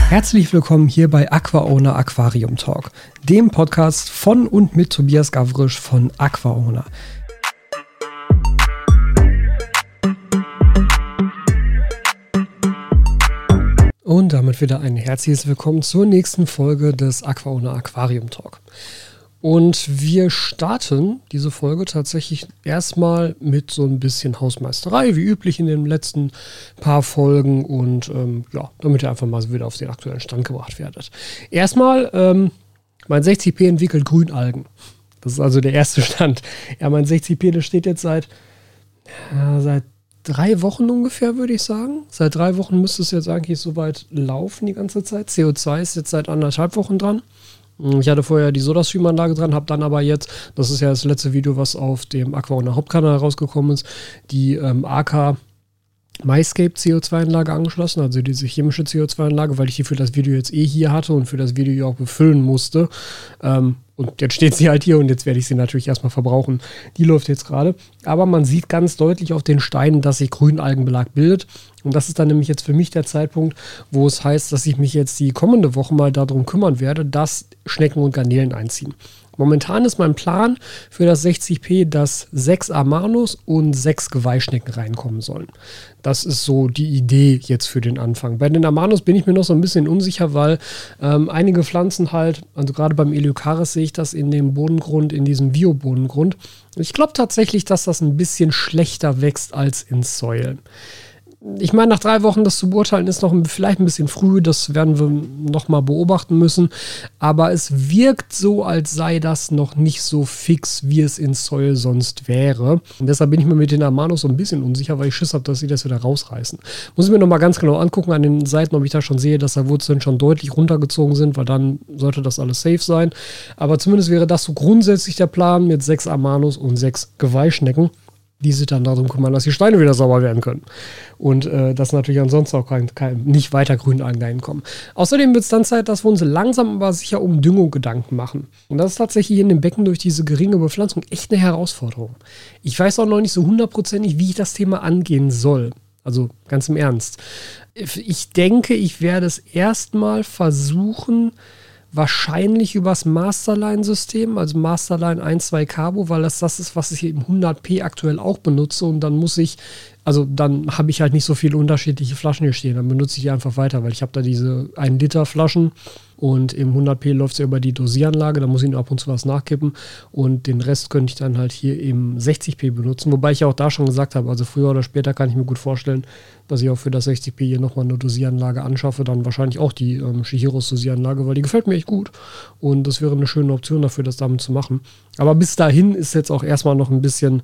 Herzlich willkommen hier bei AquaOwner Aquarium Talk, dem Podcast von und mit Tobias Gavrisch von AquaOwner. Und damit wieder ein herzliches Willkommen zur nächsten Folge des AquaOwner Aquarium Talk. Und wir starten diese Folge tatsächlich erstmal mit so ein bisschen Hausmeisterei, wie üblich in den letzten paar Folgen. Und damit ihr einfach mal wieder auf den aktuellen Stand gebracht werdet. Erstmal, mein 60p entwickelt Grünalgen. Das ist also der erste Stand. Ja, mein 60p, das steht jetzt seit 3 Wochen ungefähr, würde ich sagen. Seit 3 Wochen müsste es jetzt eigentlich soweit laufen die ganze Zeit. CO2 ist jetzt seit 1,5 Wochen dran. Ich hatte vorher die SodaStream-Anlage dran, habe dann aber jetzt, das ist ja das letzte Video, was auf dem AquaOwner Hauptkanal rausgekommen ist, die AK MyScape CO2-Anlage angeschlossen, also diese chemische CO2-Anlage, weil ich die für das Video jetzt hier hatte und für das Video ja auch befüllen musste. Und jetzt steht sie halt hier und jetzt werde ich sie natürlich erstmal verbrauchen. Die läuft jetzt gerade. Aber man sieht ganz deutlich auf den Steinen, dass sich Grünalgenbelag bildet. Und das ist dann nämlich jetzt für mich der Zeitpunkt, wo es heißt, dass ich mich jetzt die kommende Woche mal darum kümmern werde, dass Schnecken und Garnelen einziehen. Momentan ist mein Plan für das 60p, dass 6 Amanus und 6 Geweihschnecken reinkommen sollen. Das ist so die Idee jetzt für den Anfang. Bei den Amanus bin ich mir noch so ein bisschen unsicher, weil einige Pflanzen halt, also gerade beim Eleocharis sehe ich das in dem Bodengrund, in diesem Bio-Bodengrund. Ich glaube tatsächlich, dass das ein bisschen schlechter wächst als in Säulen. Ich meine, nach 3 Wochen das zu beurteilen, ist noch vielleicht ein bisschen früh. Das werden wir nochmal beobachten müssen. Aber es wirkt so, als sei das noch nicht so fix, wie es in Soil sonst wäre. Und deshalb bin ich mir mit den Amanus so ein bisschen unsicher, weil ich Schiss habe, dass sie das wieder rausreißen. Muss ich mir nochmal ganz genau angucken an den Seiten, ob ich da schon sehe, dass da Wurzeln schon deutlich runtergezogen sind, weil dann sollte das alles safe sein. Aber zumindest wäre das so grundsätzlich der Plan mit 6 Amanus und 6 Geweihschnecken, die sich dann darum kümmern, dass die Steine wieder sauber werden können. Und dass natürlich ansonsten auch nicht weiter Grünalgen reinkommen. Außerdem wird es dann Zeit, dass wir uns langsam aber sicher um Düngung Gedanken machen. Und das ist tatsächlich in dem Becken durch diese geringe Bepflanzung echt eine Herausforderung. Ich weiß auch noch nicht so 100%, wie ich das Thema angehen soll. Also ganz im Ernst. Ich denke, ich werde es erstmal versuchen, wahrscheinlich übers Masterline-System, also Masterline 1.2 Carbo, weil das ist, was ich im 100p aktuell auch benutze und dann dann habe ich halt nicht so viele unterschiedliche Flaschen hier stehen, dann benutze ich die einfach weiter, weil ich habe da diese 1 Liter Flaschen und im 100p läuft es ja über die Dosieranlage, da muss ich nur ab und zu was nachkippen und den Rest könnte ich dann halt hier im 60p benutzen, wobei ich ja auch da schon gesagt habe, also früher oder später kann ich mir gut vorstellen, dass ich auch für das 60p hier nochmal eine Dosieranlage anschaffe, dann wahrscheinlich auch die Shihiros Dosieranlage, weil die gefällt mir echt gut und das wäre eine schöne Option dafür, das damit zu machen. Aber bis dahin ist jetzt auch erstmal noch ein bisschen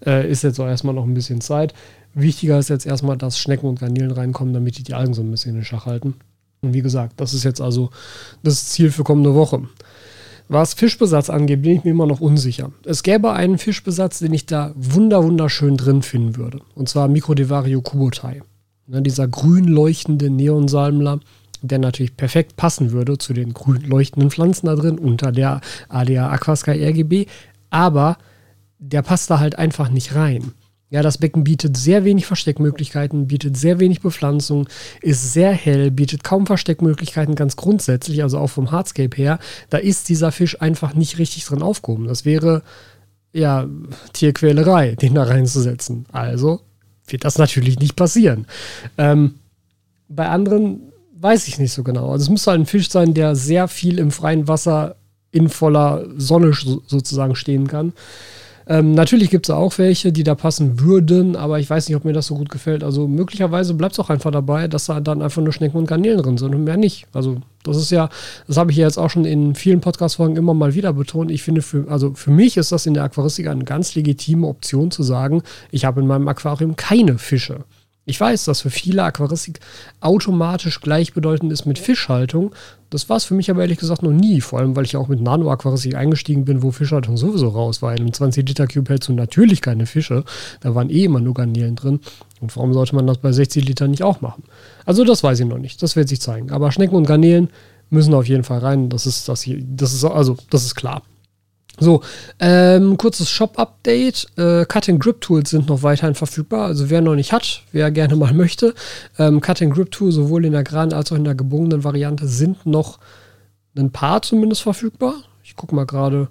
Zeit. Wichtiger ist jetzt erstmal, dass Schnecken und Garnelen reinkommen, damit die Algen so ein bisschen in Schach halten. Und wie gesagt, das ist jetzt also das Ziel für kommende Woche. Was Fischbesatz angeht, bin ich mir immer noch unsicher. Es gäbe einen Fischbesatz, den ich da wunderschön drin finden würde. Und zwar Microdevario Kubotai. Dieser grün leuchtende Neonsalmler, der natürlich perfekt passen würde zu den grün leuchtenden Pflanzen da drin unter der ADA Aquasky RGB. Aber der passt da halt einfach nicht rein. Ja, das Becken bietet sehr wenig Versteckmöglichkeiten, bietet sehr wenig Bepflanzung, ist sehr hell, bietet kaum Versteckmöglichkeiten ganz grundsätzlich, also auch vom Hardscape her. Da ist dieser Fisch einfach nicht richtig drin aufgehoben. Das wäre ja Tierquälerei, den da reinzusetzen. Also wird das natürlich nicht passieren. Bei anderen weiß ich nicht so genau. Also es muss halt ein Fisch sein, der sehr viel im freien Wasser in voller Sonne sozusagen stehen kann. Natürlich gibt es auch welche, die da passen würden, aber ich weiß nicht, ob mir das so gut gefällt. Also möglicherweise bleibt es auch einfach dabei, dass da dann einfach nur Schnecken und Garnelen drin sind und mehr nicht. Also das habe ich ja jetzt auch schon in vielen Podcast-Folgen immer mal wieder betont. Ich finde, für mich ist das in der Aquaristik eine ganz legitime Option zu sagen, ich habe in meinem Aquarium keine Fische. Ich weiß, dass für viele Aquaristik automatisch gleichbedeutend ist mit Fischhaltung. Das war es für mich aber ehrlich gesagt noch nie. Vor allem, weil ich auch mit Nano-Aquaristik eingestiegen bin, wo Fischhaltung sowieso raus war. In einem 20-Liter-Cube hältst du natürlich keine Fische. Da waren immer nur Garnelen drin. Und warum sollte man das bei 60 Liter nicht auch machen? Also das weiß ich noch nicht. Das wird sich zeigen. Aber Schnecken und Garnelen müssen auf jeden Fall rein. Das ist klar. So, kurzes Shop-Update. Cut-and-Grip-Tools sind noch weiterhin verfügbar. Also wer noch nicht hat, wer gerne mal möchte. Cut-and-Grip-Tool sowohl in der geraden als auch in der gebogenen Variante sind noch ein paar zumindest verfügbar. Ich gucke mal gerade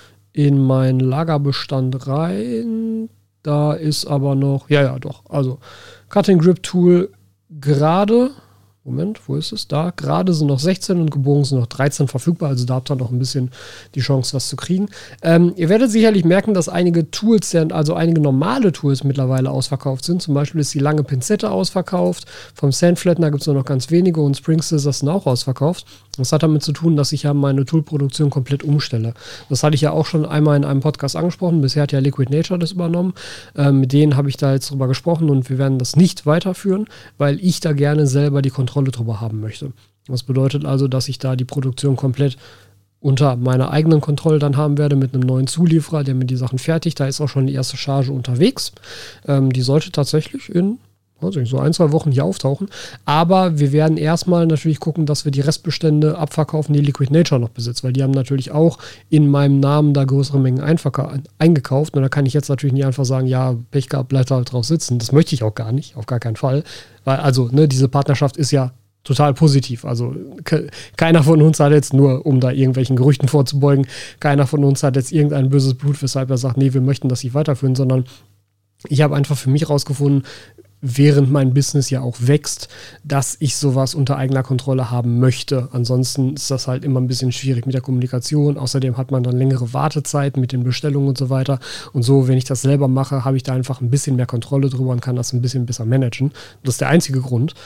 in meinen Lagerbestand rein. Da ist aber noch, ja, doch. Also Cut-and-Grip-Tool gerade. Moment, wo ist es? Da. Gerade sind noch 16 und gebogen sind noch 13 verfügbar. Also da habt ihr noch ein bisschen die Chance, was zu kriegen. Ihr werdet sicherlich merken, dass einige Tools, also einige normale Tools mittlerweile ausverkauft sind. Zum Beispiel ist die lange Pinzette ausverkauft. Vom Sandflattener gibt es nur noch ganz wenige und Spring Scissors sind auch ausverkauft. Das hat damit zu tun, dass ich ja meine Toolproduktion komplett umstelle. Das hatte ich ja auch schon einmal in einem Podcast angesprochen. Bisher hat ja Liquid Nature das übernommen. Mit denen habe ich da jetzt drüber gesprochen und wir werden das nicht weiterführen, weil ich da gerne selber die Kontrolle drüber haben möchte. Das bedeutet also, dass ich da die Produktion komplett unter meiner eigenen Kontrolle dann haben werde mit einem neuen Zulieferer, der mir die Sachen fertigt. Da ist auch schon die erste Charge unterwegs. Die sollte tatsächlich in so 1-2 Wochen hier auftauchen. Aber wir werden erstmal natürlich gucken, dass wir die Restbestände abverkaufen, die Liquid Nature noch besitzt, weil die haben natürlich auch in meinem Namen da größere Mengen eingekauft. Und da kann ich jetzt natürlich nicht einfach sagen, ja, Pech gehabt, bleibt halt drauf sitzen. Das möchte ich auch gar nicht, auf gar keinen Fall. Weil also, diese Partnerschaft ist ja total positiv. Also keiner von uns hat jetzt, nur um da irgendwelchen Gerüchten vorzubeugen, keiner von uns hat jetzt irgendein böses Blut, weshalb er sagt, nee, wir möchten das nicht weiterführen, sondern ich habe einfach für mich rausgefunden, während mein Business ja auch wächst, dass ich sowas unter eigener Kontrolle haben möchte. Ansonsten ist das halt immer ein bisschen schwierig mit der Kommunikation. Außerdem hat man dann längere Wartezeiten mit den Bestellungen und so weiter. Und so, wenn ich das selber mache, habe ich da einfach ein bisschen mehr Kontrolle drüber und kann das ein bisschen besser managen. Das ist der einzige Grund.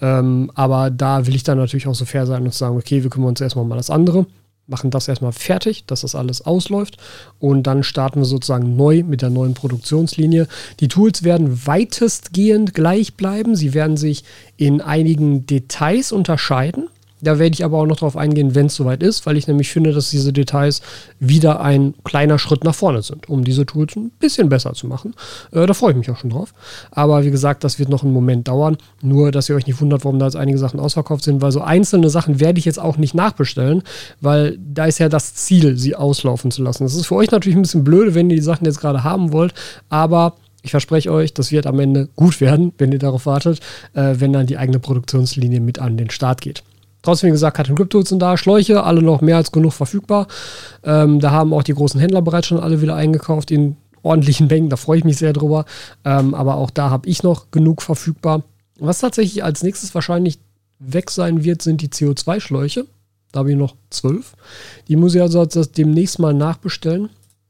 Aber da will ich dann natürlich auch so fair sein und sagen, okay, wir kümmern uns erstmal um das andere. Machen das erstmal fertig, dass das alles ausläuft und dann starten wir sozusagen neu mit der neuen Produktionslinie. Die Tools werden weitestgehend gleich bleiben. Sie werden sich in einigen Details unterscheiden. Da werde ich aber auch noch drauf eingehen, wenn es soweit ist, weil ich nämlich finde, dass diese Details wieder ein kleiner Schritt nach vorne sind, um diese Tools ein bisschen besser zu machen. Da freue ich mich auch schon drauf. Aber wie gesagt, das wird noch einen Moment dauern. Nur, dass ihr euch nicht wundert, warum da jetzt einige Sachen ausverkauft sind, weil so einzelne Sachen werde ich jetzt auch nicht nachbestellen, weil da ist ja das Ziel, sie auslaufen zu lassen. Das ist für euch natürlich ein bisschen blöde, wenn ihr die Sachen jetzt gerade haben wollt, aber ich verspreche euch, das wird am Ende gut werden, wenn ihr darauf wartet, wenn dann die eigene Produktionslinie mit an den Start geht. Trotzdem, wie gesagt, Cut-and-Grip-Tools sind da, Schläuche, alle noch mehr als genug verfügbar. Da haben auch die großen Händler bereits schon alle wieder eingekauft in ordentlichen Mengen, da freue ich mich sehr drüber. Aber auch da habe ich noch genug verfügbar. Was tatsächlich als nächstes wahrscheinlich weg sein wird, sind die CO2-Schläuche. Da habe ich noch 12. Die muss ich also demnächst mal nachbestellen,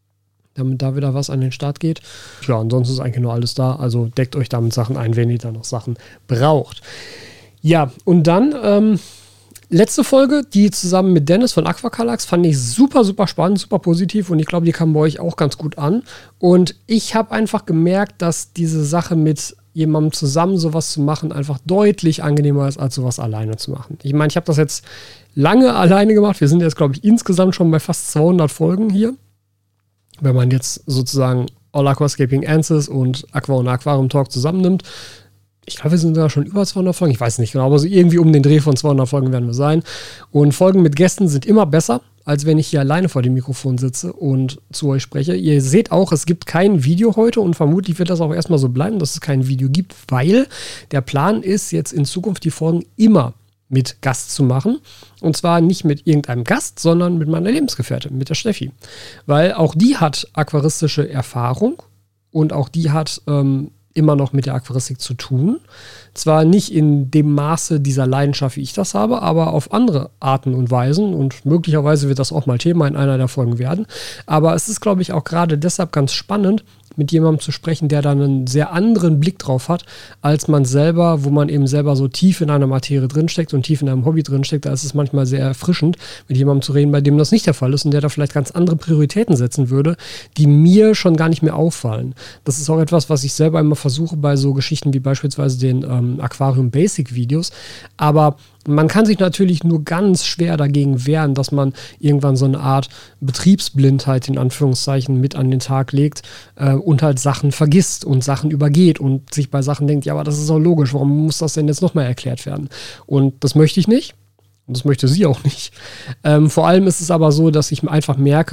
damit da wieder was an den Start geht. Ja, ansonsten ist eigentlich nur alles da. Also deckt euch damit Sachen ein, wenn ihr da noch Sachen braucht. Ja, und dann letzte Folge, die zusammen mit Dennis von Aquacalax, fand ich super, super spannend, super positiv und ich glaube, die kam bei euch auch ganz gut an. Und ich habe einfach gemerkt, dass diese Sache mit jemandem zusammen sowas zu machen einfach deutlich angenehmer ist, als sowas alleine zu machen. Ich meine, ich habe das jetzt lange alleine gemacht. Wir sind jetzt, glaube ich, insgesamt schon bei fast 200 Folgen hier. Wenn man jetzt sozusagen All Aquascaping Answers und Aqua und Aquarium Talk zusammennimmt. Ich glaube, wir sind sogar schon über 200 Folgen. Ich weiß nicht genau, aber so irgendwie um den Dreh von 200 Folgen werden wir sein. Und Folgen mit Gästen sind immer besser, als wenn ich hier alleine vor dem Mikrofon sitze und zu euch spreche. Ihr seht auch, es gibt kein Video heute und vermutlich wird das auch erstmal so bleiben, dass es kein Video gibt, weil der Plan ist, jetzt in Zukunft die Folgen immer mit Gast zu machen. Und zwar nicht mit irgendeinem Gast, sondern mit meiner Lebensgefährtin, mit der Steffi. Weil auch die hat aquaristische Erfahrung und auch die hat immer noch mit der Aquaristik zu tun. Zwar nicht in dem Maße dieser Leidenschaft, wie ich das habe, aber auf andere Arten und Weisen und möglicherweise wird das auch mal Thema in einer der Folgen werden. Aber es ist, glaube ich, auch gerade deshalb ganz spannend, mit jemandem zu sprechen, der dann einen sehr anderen Blick drauf hat, als man selber, wo man eben selber so tief in einer Materie drinsteckt und tief in einem Hobby drinsteckt. Da ist es manchmal sehr erfrischend, mit jemandem zu reden, bei dem das nicht der Fall ist und der da vielleicht ganz andere Prioritäten setzen würde, die mir schon gar nicht mehr auffallen. Das ist auch etwas, was ich selber immer versuche bei so Geschichten wie beispielsweise den Aquarium Basic Videos. Aber man kann sich natürlich nur ganz schwer dagegen wehren, dass man irgendwann so eine Art Betriebsblindheit in Anführungszeichen mit an den Tag legt und halt Sachen vergisst und Sachen übergeht und sich bei Sachen denkt, ja, aber das ist auch logisch, warum muss das denn jetzt nochmal erklärt werden? Und das möchte ich nicht. Und das möchte sie auch nicht. Vor allem ist es aber so, dass ich einfach merke,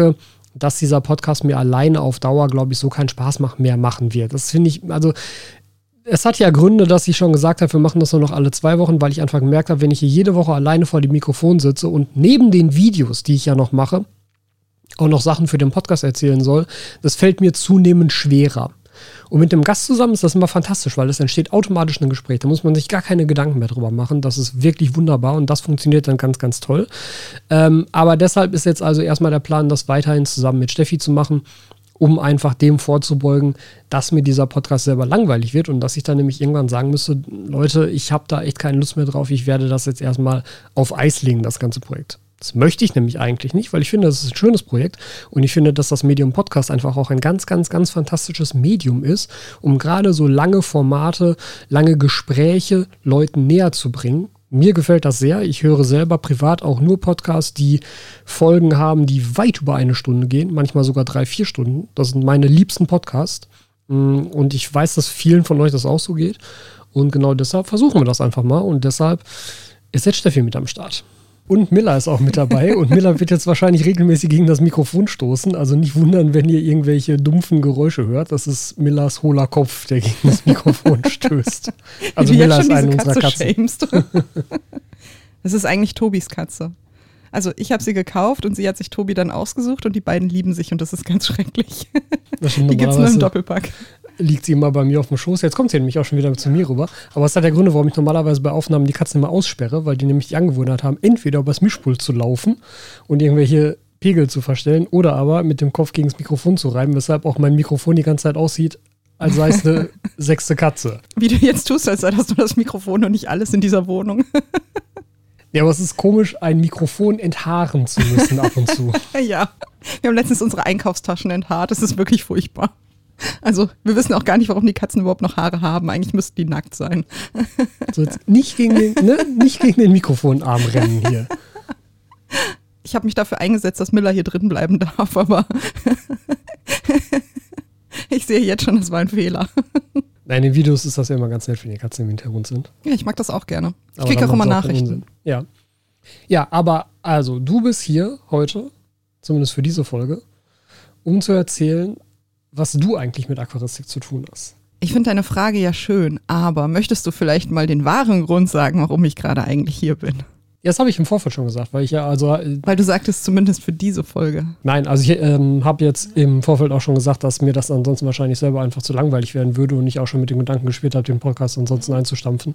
dass dieser Podcast mir alleine auf Dauer, glaube ich, so keinen Spaß mehr machen wird. Das finde ich, also es hat ja Gründe, dass ich schon gesagt habe, wir machen das nur noch alle 2 Wochen, weil ich einfach gemerkt habe, wenn ich hier jede Woche alleine vor dem Mikrofon sitze und neben den Videos, die ich ja noch mache, auch noch Sachen für den Podcast erzählen soll, das fällt mir zunehmend schwerer. Und mit dem Gast zusammen ist das immer fantastisch, weil es entsteht automatisch ein Gespräch. Da muss man sich gar keine Gedanken mehr drüber machen. Das ist wirklich wunderbar und das funktioniert dann ganz, ganz toll. Aber deshalb ist jetzt also erstmal der Plan, das weiterhin zusammen mit Steffi zu machen, um einfach dem vorzubeugen, dass mir dieser Podcast selber langweilig wird und dass ich dann nämlich irgendwann sagen müsste, Leute, ich habe da echt keine Lust mehr drauf, ich werde das jetzt erstmal auf Eis legen, das ganze Projekt. Das möchte ich nämlich eigentlich nicht, weil ich finde, das ist ein schönes Projekt und ich finde, dass das Medium Podcast einfach auch ein ganz, ganz, ganz fantastisches Medium ist, um gerade so lange Formate, lange Gespräche Leuten näher zu bringen. Mir gefällt das sehr. Ich höre selber privat auch nur Podcasts, die Folgen haben, die weit über 1 Stunde gehen, manchmal sogar 3-4 Stunden. Das sind meine liebsten Podcasts und ich weiß, dass vielen von euch das auch so geht und genau deshalb versuchen wir das einfach mal und deshalb ist jetzt Steffi mit am Start. Und Miller ist auch mit dabei und Miller wird jetzt wahrscheinlich regelmäßig gegen das Mikrofon stoßen. Also nicht wundern, wenn ihr irgendwelche dumpfen Geräusche hört. Das ist Millers hohler Kopf, der gegen das Mikrofon stößt. Also Miller ist eine unserer Katzen. Das ist eigentlich Tobis Katze. Also ich habe sie gekauft und sie hat sich Tobi dann ausgesucht und die beiden lieben sich und das ist ganz schrecklich. Die gibt es nur im Doppelpack. Liegt sie immer bei mir auf dem Schoß. Jetzt kommt sie nämlich auch schon wieder zu mir rüber. Aber es hat der Gründe, warum ich normalerweise bei Aufnahmen die Katzen immer aussperre, weil die nämlich die Angewohnheit haben, entweder übers Mischpult zu laufen und irgendwelche Pegel zu verstellen oder aber mit dem Kopf gegen das Mikrofon zu reiben, weshalb auch mein Mikrofon die ganze Zeit aussieht, als sei es eine 6. Katze. Wie du jetzt tust, als sei das nur das Mikrofon und nicht alles in dieser Wohnung. Ja, aber es ist komisch, ein Mikrofon enthaaren zu müssen ab und zu. Ja, wir haben letztens unsere Einkaufstaschen enthaart. Das ist wirklich furchtbar. Also wir wissen auch gar nicht, warum die Katzen überhaupt noch Haare haben. Eigentlich müssten die nackt sein. Also jetzt nicht gegen den Mikrofonarm rennen hier. Ich habe mich dafür eingesetzt, dass Miller hier drin bleiben darf, aber ich sehe jetzt schon, das war ein Fehler. Nein, in den Videos ist das ja immer ganz nett, wenn die Katzen im Hintergrund sind. Ja, ich mag das auch gerne. Ich kriege auch immer Nachrichten. Ja. Ja, aber also du bist hier heute, zumindest für diese Folge, um zu erzählen, was du eigentlich mit Aquaristik zu tun hast. Ich finde deine Frage ja schön, aber möchtest du vielleicht mal den wahren Grund sagen, warum ich gerade eigentlich hier bin? Ja, das habe ich im Vorfeld schon gesagt, weil ich ja also... Weil du sagtest zumindest für diese Folge. Nein, also ich habe jetzt im Vorfeld auch schon gesagt, dass mir das ansonsten wahrscheinlich selber einfach zu langweilig werden würde und ich auch schon mit dem Gedanken gespielt habe, den Podcast ansonsten einzustampfen.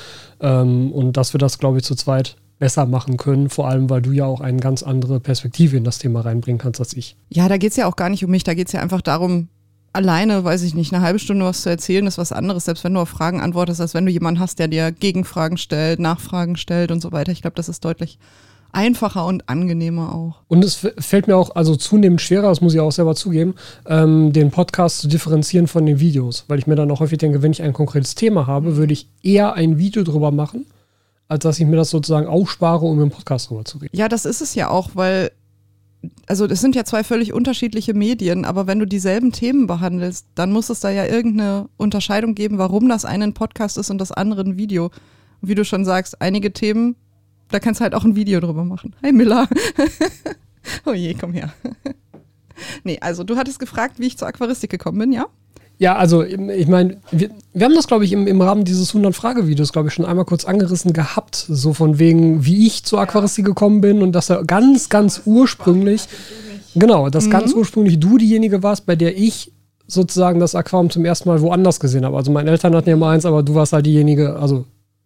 Und dass wir das, glaube ich, zu zweit besser machen können, vor allem, weil du ja auch eine ganz andere Perspektive in das Thema reinbringen kannst als ich. Ja, da geht es ja auch gar nicht um mich, da geht es ja einfach darum, alleine, weiß ich nicht, eine halbe Stunde was zu erzählen, ist was anderes, selbst wenn du auf Fragen antwortest, als wenn du jemanden hast, der dir Gegenfragen stellt, Nachfragen stellt und so weiter. Ich glaube, das ist deutlich einfacher und angenehmer auch. Und es fällt mir auch also zunehmend schwerer, das muss ich auch selber zugeben, den Podcast zu differenzieren von den Videos, weil ich mir dann auch häufig denke, wenn ich ein konkretes Thema habe, würde ich eher ein Video drüber machen, als dass ich mir das sozusagen aufspare, um im Podcast drüber zu reden. Ja, das ist es ja auch, weil, also das sind ja 2 völlig unterschiedliche Medien, aber wenn du dieselben Themen behandelst, dann muss es da ja irgendeine Unterscheidung geben, warum das eine ein Podcast ist und das andere ein Video. Und wie du schon sagst, einige Themen, da kannst du halt auch ein Video drüber machen. Hi Miller. Oh je, komm her. Nee, also du hattest gefragt, wie ich zur Aquaristik gekommen bin, ja? Ja, also ich meine, wir haben das, glaube ich, im Rahmen dieses 100-Frage-Videos, glaube ich, schon einmal kurz angerissen gehabt, so von wegen, wie ich zur Aquaristik gekommen bin und dass er ganz, ganz ursprünglich, genau, dass ganz ursprünglich du diejenige warst, bei der ich sozusagen das Aquarium zum ersten Mal woanders gesehen habe. Also meine Eltern hatten ja mal eins, aber du warst halt diejenige, also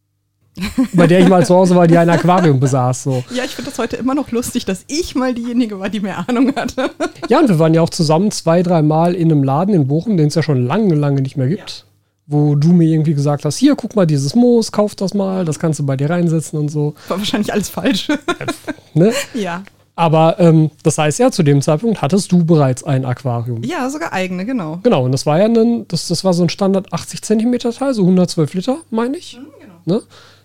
bei der ich mal zu Hause war, die ein Aquarium besaß. So. Ja, ich finde das heute immer noch lustig, dass ich mal diejenige war, die mehr Ahnung hatte. Ja, und wir waren ja auch zusammen 2-3 Mal in einem Laden in Bochum, den es ja schon lange, lange nicht mehr gibt. Ja. Wo du mir irgendwie gesagt hast, hier, guck mal dieses Moos, kauf das mal, das kannst du bei dir reinsetzen und so. War wahrscheinlich alles falsch. Ne? Ja. Aber das heißt ja, zu dem Zeitpunkt hattest du bereits ein Aquarium. Ja, sogar eigene, genau. Genau, und das war ja das war so ein Standard 80 Zentimeter Teil, so 112 Liter, meine ich. Genau. Ne?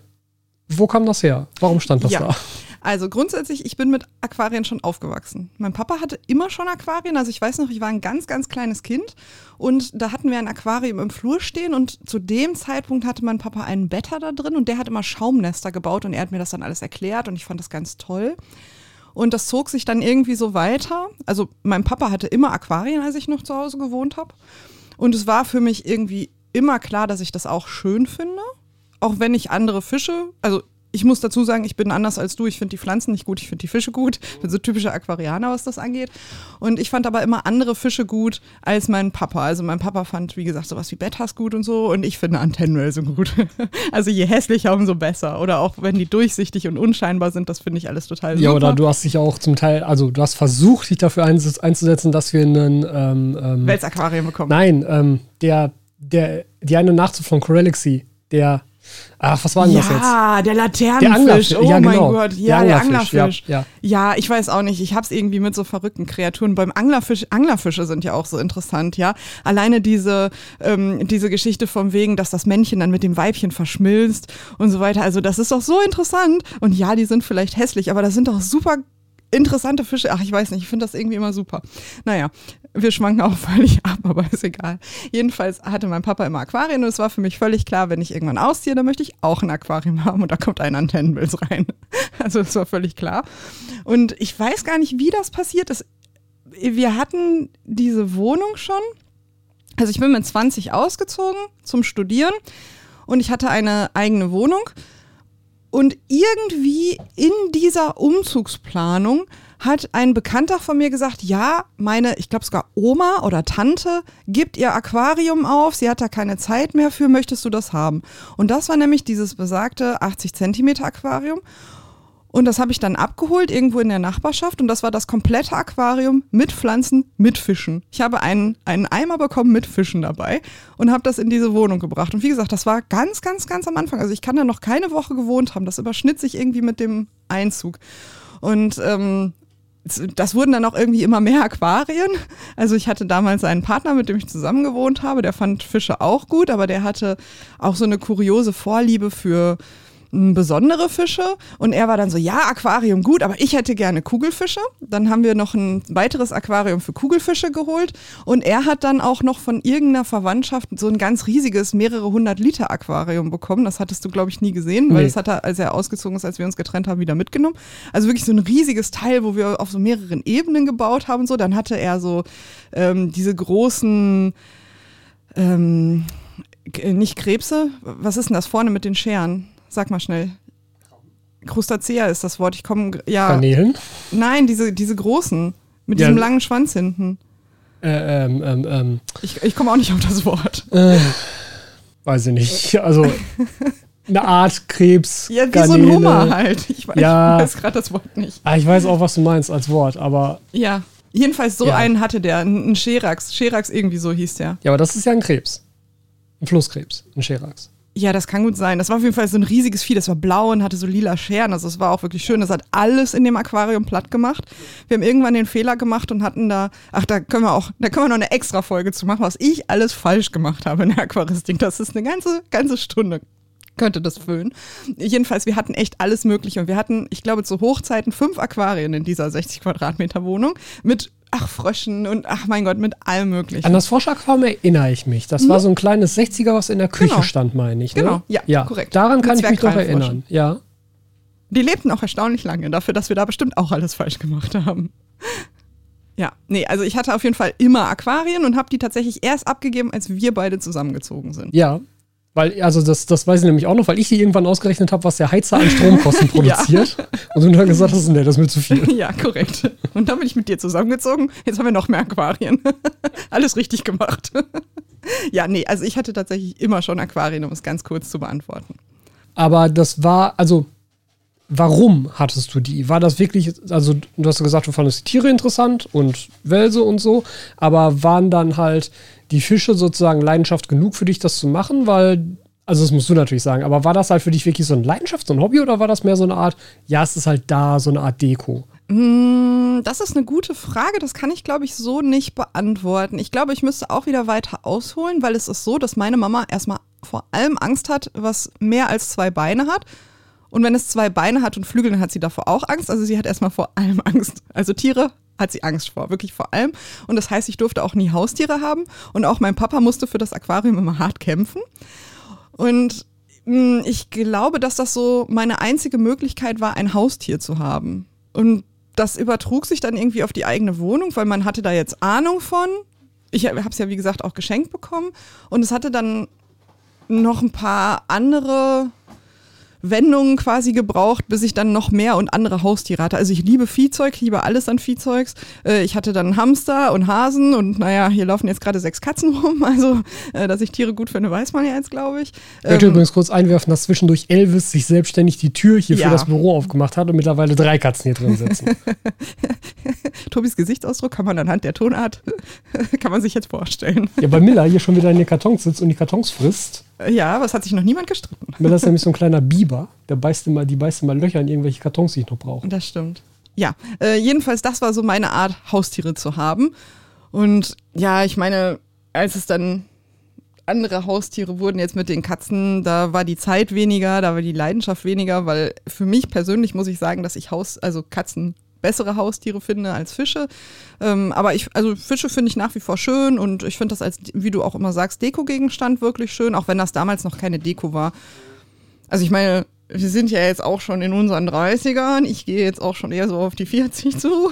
Wo kam das her? Warum stand das da? Also grundsätzlich, ich bin mit Aquarien schon aufgewachsen. Mein Papa hatte immer schon Aquarien. Also ich weiß noch, ich war ein ganz, ganz kleines Kind und da hatten wir ein Aquarium im Flur stehen und zu dem Zeitpunkt hatte mein Papa einen Better da drin und der hat immer Schaumnester gebaut und er hat mir das dann alles erklärt und ich fand das ganz toll. Und das zog sich dann irgendwie so weiter. Also mein Papa hatte immer Aquarien, als ich noch zu Hause gewohnt habe. Und es war für mich irgendwie immer klar, dass ich das auch schön finde. Auch wenn ich andere Fische, also ich muss dazu sagen, ich bin anders als du. Ich finde die Pflanzen nicht gut, ich finde die Fische gut. Ich bin so typischer Aquarianer, was das angeht. Und ich fand aber immer andere Fische gut als mein Papa. Also mein Papa fand, wie gesagt, sowas wie Bettas gut und so. Und ich finde Antennenwelse gut. Also je hässlicher, umso besser. Oder auch wenn die durchsichtig und unscheinbar sind, das finde ich alles total super. Ja, oder du hast dich auch zum Teil, also du hast versucht, dich dafür einzusetzen, dass wir einen Welsaquarium bekommen. Nein, die eine Nachzucht von Corelixy, was war denn das jetzt? Ja, der Laternenfisch. Ja, mein genau. Gott. Ja, der Anglerfisch. Ja. Ja, ich weiß auch nicht. Ich hab's irgendwie mit so verrückten Kreaturen. Beim Anglerfische sind ja auch so interessant, ja. Alleine diese Geschichte vom wegen, dass das Männchen dann mit dem Weibchen verschmilzt und so weiter. Also das ist doch so interessant. Und ja, die sind vielleicht hässlich, aber das sind doch super interessante Fische. Ach, ich weiß nicht, ich finde das irgendwie immer super. Naja, wir schwanken auch völlig ab, aber ist egal. Jedenfalls hatte mein Papa immer Aquarien und es war für mich völlig klar, wenn ich irgendwann ausziehe, dann möchte ich auch ein Aquarium haben und da kommt ein Antennenwils rein. Also das war völlig klar. Und ich weiß gar nicht, wie das passiert ist. Wir hatten diese Wohnung schon. Also ich bin mit 20 ausgezogen zum Studieren und ich hatte eine eigene Wohnung. Und irgendwie in dieser Umzugsplanung hat ein Bekannter von mir gesagt, ja, ich glaube sogar Oma oder Tante gibt ihr Aquarium auf, sie hat da keine Zeit mehr für, möchtest du das haben? Und das war nämlich dieses besagte 80 Zentimeter Aquarium. Und das habe ich dann abgeholt, irgendwo in der Nachbarschaft. Und das war das komplette Aquarium mit Pflanzen, mit Fischen. Ich habe einen Eimer bekommen mit Fischen dabei und habe das in diese Wohnung gebracht. Und wie gesagt, das war ganz, ganz, ganz am Anfang. Also ich kann da noch keine Woche gewohnt haben. Das überschnitt sich irgendwie mit dem Einzug. Und das wurden dann auch irgendwie immer mehr Aquarien. Also ich hatte damals einen Partner, mit dem ich zusammen gewohnt habe. Der fand Fische auch gut, aber der hatte auch so eine kuriose Vorliebe für besondere Fische und er war dann so, ja, Aquarium gut, aber ich hätte gerne Kugelfische. Dann haben wir noch ein weiteres Aquarium für Kugelfische geholt und er hat dann auch noch von irgendeiner Verwandtschaft so ein ganz riesiges, mehrere 100 Liter Aquarium bekommen. Das hattest du, glaube ich, nie gesehen, weil das hat er, als er ausgezogen ist, als wir uns getrennt haben, wieder mitgenommen. Also wirklich so ein riesiges Teil, wo wir auf so mehreren Ebenen gebaut haben und so. Dann hatte er so diese großen nicht Krebse, was ist denn das vorne mit den Scheren? Sag mal schnell. Crustacea ist das Wort. Garnelen? Nein, diese großen. Mit diesem langen Schwanz hinten. Ich komme auch nicht auf das Wort. Weiß ich nicht. Also eine Art Krebs. Ja, wie Garnele. So ein Hummer halt. Ich weiß gerade das Wort nicht. Ich weiß auch, was du meinst als Wort, aber. Ja, jedenfalls so einen hatte der. Ein Cherax. Cherax irgendwie so hieß der. Ja, aber das ist ja ein Krebs. Ein Flusskrebs. Ein Cherax. Ja, das kann gut sein. Das war auf jeden Fall so ein riesiges Vieh. Das war blau und hatte so lila Scheren. Also das war auch wirklich schön. Das hat alles in dem Aquarium platt gemacht. Wir haben irgendwann den Fehler gemacht und hatten da können wir noch eine extra Folge zu machen, was ich alles falsch gemacht habe in der Aquaristik. Das ist eine ganze Stunde. Könnte das füllen. Jedenfalls, wir hatten echt alles Mögliche. Und wir hatten, ich glaube, zu Hochzeiten 5 Aquarien in dieser 60 Quadratmeter Wohnung mit Fröschen und mein Gott, mit allem Möglichen. An das Froschakquarium erinnere ich mich. Das war so ein kleines 60er, was in der Küche stand, meine ich. Ne? Genau, ja, korrekt. Daran kann ich mich doch erinnern. Ja. Die lebten auch erstaunlich lange, dafür, dass wir da bestimmt auch alles falsch gemacht haben. Ja, nee, also ich hatte auf jeden Fall immer Aquarien und habe die tatsächlich erst abgegeben, als wir beide zusammengezogen sind. Ja. Weil, also das weiß ich nämlich auch noch, weil ich dir irgendwann ausgerechnet habe, was der Heizer an Stromkosten produziert. Und du dann gesagt hast, nee, das ist mir zu viel. Ja, korrekt. Und dann bin ich mit dir zusammengezogen. Jetzt haben wir noch mehr Aquarien. Alles richtig gemacht. Ja, nee, also ich hatte tatsächlich immer schon Aquarien, um es ganz kurz zu beantworten. Aber das war, also, warum hattest du die? War das wirklich, also du hast gesagt, du fandest die Tiere interessant und Welse und so, aber waren dann halt die Fische sozusagen Leidenschaft genug für dich, das zu machen? Weil, also das musst du natürlich sagen, aber war das halt für dich wirklich so eine Leidenschaft, so ein Hobby oder war das mehr so eine Art, ja, es ist halt da, so eine Art Deko? Das ist eine gute Frage, das kann ich, glaube ich, so nicht beantworten. Ich glaube, ich müsste auch wieder weiter ausholen, weil es ist so, dass meine Mama erstmal vor allem Angst hat, was mehr als 2 Beine hat. Und wenn es 2 Beine hat und Flügel, dann hat sie davor auch Angst. Also sie hat erstmal vor allem Angst. Also Tiere hat sie Angst vor, wirklich vor allem. Und das heißt, ich durfte auch nie Haustiere haben. Und auch mein Papa musste für das Aquarium immer hart kämpfen. Und ich glaube, dass das so meine einzige Möglichkeit war, ein Haustier zu haben. Und das übertrug sich dann irgendwie auf die eigene Wohnung, weil man hatte da jetzt Ahnung von. Ich habe es ja, wie gesagt, auch geschenkt bekommen. Und es hatte dann noch ein paar andere Wendungen quasi gebraucht, bis ich dann noch mehr und andere Haustiere hatte. Also ich liebe Viehzeug, liebe alles an Viehzeugs. Ich hatte dann Hamster und Hasen und naja, hier laufen jetzt gerade 6 Katzen rum. Also, dass ich Tiere gut finde, weiß man ja jetzt, glaube ich. Ich möchte übrigens kurz einwerfen, dass zwischendurch Elvis sich selbstständig die Tür hier für das Büro aufgemacht hat und mittlerweile 3 Katzen hier drin sitzen. Tobis Gesichtsausdruck kann man anhand der Tonart, kann man sich jetzt vorstellen. Ja, weil Miller hier schon wieder in den Kartons sitzt und die Kartons frisst. Ja, aber es hat sich noch niemand gestritten. Miller ist nämlich so ein kleiner Biber, die beißt immer Löcher in irgendwelche Kartons, die ich noch brauche. Das stimmt. Ja, jedenfalls, das war so meine Art, Haustiere zu haben. Und ja, ich meine, als es dann andere Haustiere wurden jetzt mit den Katzen, da war die Zeit weniger, da war die Leidenschaft weniger, weil für mich persönlich muss ich sagen, dass ich Katzen bessere Haustiere finde als Fische. Aber Fische finde ich nach wie vor schön und ich finde das als, wie du auch immer sagst, Dekogegenstand wirklich schön, auch wenn das damals noch keine Deko war. Also ich meine, wir sind ja jetzt auch schon in unseren 30ern. Ich gehe jetzt auch schon eher so auf die 40 zu.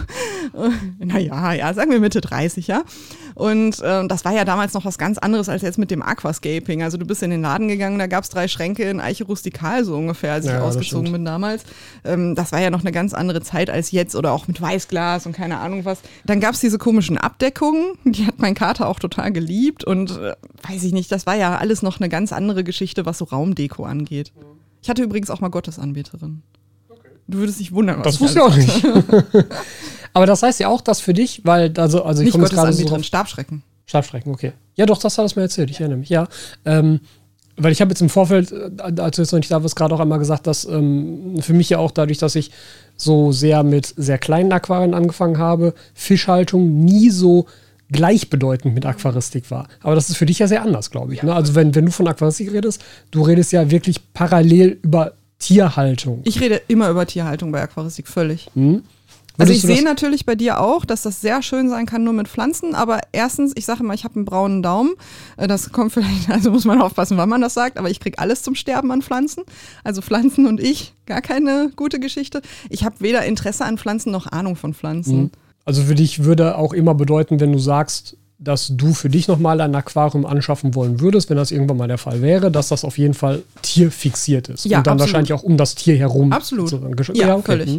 Naja, sagen wir Mitte 30, ja. Und das war ja damals noch was ganz anderes als jetzt mit dem Aquascaping. Also du bist in den Laden gegangen, da gab es 3 Schränke in Eiche rustikal so ungefähr, als ich ausgezogen bin damals. Das war ja noch eine ganz andere Zeit als jetzt oder auch mit Weißglas und keine Ahnung was. Dann gab es diese komischen Abdeckungen, die hat mein Kater auch total geliebt und weiß ich nicht, das war ja alles noch eine ganz andere Geschichte, was so Raumdeko angeht. Ich hatte übrigens auch mal Gottesanbeterin. Okay. Du würdest dich wundern, was das wusste ich auch nicht. Aber das heißt ja auch, dass für dich, weil, also ich komme jetzt gerade so drauf. Stabschrecken. Stabschrecken, okay. Ja doch, das hat es mir erzählt, ich erinnere mich, ja. Weil ich habe jetzt im Vorfeld, als du jetzt noch nicht da warst, gerade auch einmal gesagt, dass für mich ja auch dadurch, dass ich so sehr mit sehr kleinen Aquarien angefangen habe, Fischhaltung nie so gleichbedeutend mit Aquaristik war. Aber das ist für dich ja sehr anders, glaube ich. Ne? Also wenn du von Aquaristik redest, du redest ja wirklich parallel über Tierhaltung. Ich rede immer über Tierhaltung bei Aquaristik, völlig. Also ich sehe natürlich bei dir auch, dass das sehr schön sein kann, nur mit Pflanzen. Aber erstens, ich sage immer, ich habe einen braunen Daumen. Das kommt vielleicht, also muss man aufpassen, wann man das sagt. Aber ich kriege alles zum Sterben an Pflanzen. Also Pflanzen und ich, gar keine gute Geschichte. Ich habe weder Interesse an Pflanzen noch Ahnung von Pflanzen. Also für dich würde auch immer bedeuten, wenn du sagst, dass du für dich nochmal ein Aquarium anschaffen wollen würdest, wenn das irgendwann mal der Fall wäre, dass das auf jeden Fall tierfixiert ist. Ja, und dann wahrscheinlich auch um das Tier herum. Absolut. Ja, okay. Völlig.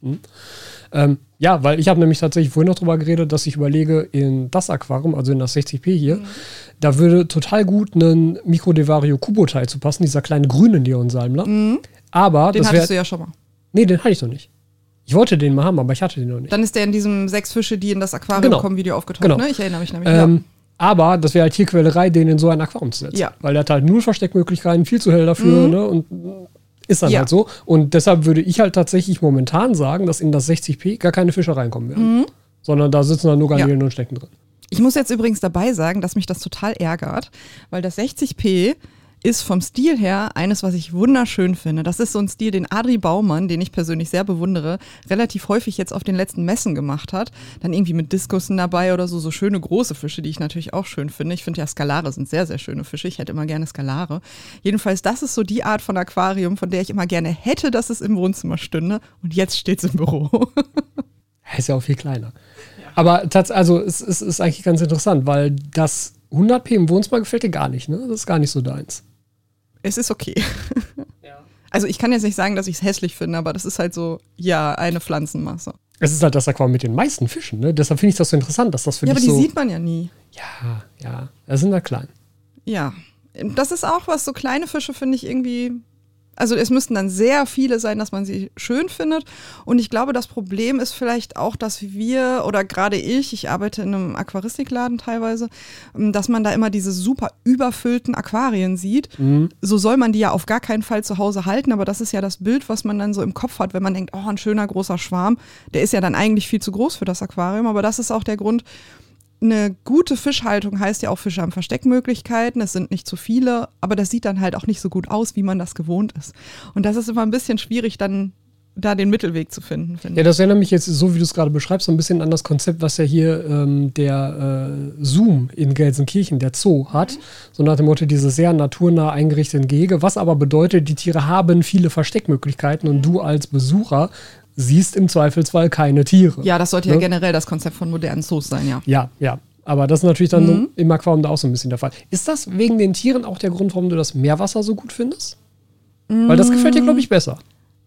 Ja, weil ich habe nämlich tatsächlich vorhin noch drüber geredet, dass ich überlege, in das Aquarium, also in das 60p hier, da würde total gut ein Microdevario Kubo-Teil zu passen, dieser kleine grüne Neonsalmler. Aber den hattest du ja schon mal. Nee, den hatte ich noch nicht. Ich wollte den mal haben, aber ich hatte den noch nicht. Dann ist der in diesem 6 Fische, die in das Aquarium kommen, Video aufgetaucht, ne? Ich erinnere mich nämlich. Aber das wäre halt Tierquälerei, den in so ein Aquarium zu setzen. Ja. Weil der hat halt 0 Versteckmöglichkeiten, viel zu hell dafür, ne? Und ist dann halt so. Und deshalb würde ich halt tatsächlich momentan sagen, dass in das 60p gar keine Fische reinkommen werden. Sondern da sitzen dann nur Garnelen und Schnecken drin. Ich muss jetzt übrigens dabei sagen, dass mich das total ärgert, weil das 60p ist vom Stil her eines, was ich wunderschön finde. Das ist so ein Stil, den Adri Baumann, den ich persönlich sehr bewundere, relativ häufig jetzt auf den letzten Messen gemacht hat. Dann irgendwie mit Diskussen dabei oder so schöne große Fische, die ich natürlich auch schön finde. Ich finde ja, Skalare sind sehr, sehr schöne Fische. Ich hätte immer gerne Skalare. Jedenfalls, das ist so die Art von Aquarium, von der ich immer gerne hätte, dass es im Wohnzimmer stünde. Und jetzt steht es im Büro. Ist ja auch viel kleiner. Aber also es ist eigentlich ganz interessant, weil das 100p im Wohnzimmer gefällt dir gar nicht, ne? Das ist gar nicht so deins. Es ist okay. Ja. Also ich kann jetzt nicht sagen, dass ich es hässlich finde, aber das ist halt so, ja, eine Pflanzenmasse. Es ist halt das Aquarium mit den meisten Fischen, ne? Deshalb finde ich das so interessant, dass das für dich so... Ja, aber die sieht man ja nie. Ja, das sind da klein. Ja, das ist auch was, so kleine Fische finde ich irgendwie... Also es müssten dann sehr viele sein, dass man sie schön findet. Und ich glaube, das Problem ist vielleicht auch, dass wir, oder gerade ich arbeite in einem Aquaristikladen teilweise, dass man da immer diese super überfüllten Aquarien sieht. So soll man die ja auf gar keinen Fall zu Hause halten, aber das ist ja das Bild, was man dann so im Kopf hat, wenn man denkt, oh, ein schöner großer Schwarm. Der ist ja dann eigentlich viel zu groß für das Aquarium, aber das ist auch der Grund. Eine gute Fischhaltung heißt ja auch, Fische haben Versteckmöglichkeiten, es sind nicht zu viele, aber das sieht dann halt auch nicht so gut aus, wie man das gewohnt ist. Und das ist immer ein bisschen schwierig, dann da den Mittelweg zu finden, finde ich. Ja, das erinnert mich jetzt, so wie du es gerade beschreibst, so ein bisschen an das Konzept, was ja hier der Zoom in Gelsenkirchen, der Zoo, hat. So nach dem Motto, diese sehr naturnah eingerichteten Gehege, was aber bedeutet, die Tiere haben viele Versteckmöglichkeiten und du als Besucher siehst im Zweifelsfall keine Tiere. Ja, das sollte ja generell das Konzept von modernen Zoos sein, ja. Ja. Aber das ist natürlich dann so im Aquarium da auch so ein bisschen der Fall. Ist das wegen den Tieren auch der Grund, warum du das Meerwasser so gut findest? Weil das gefällt dir, glaube ich, besser.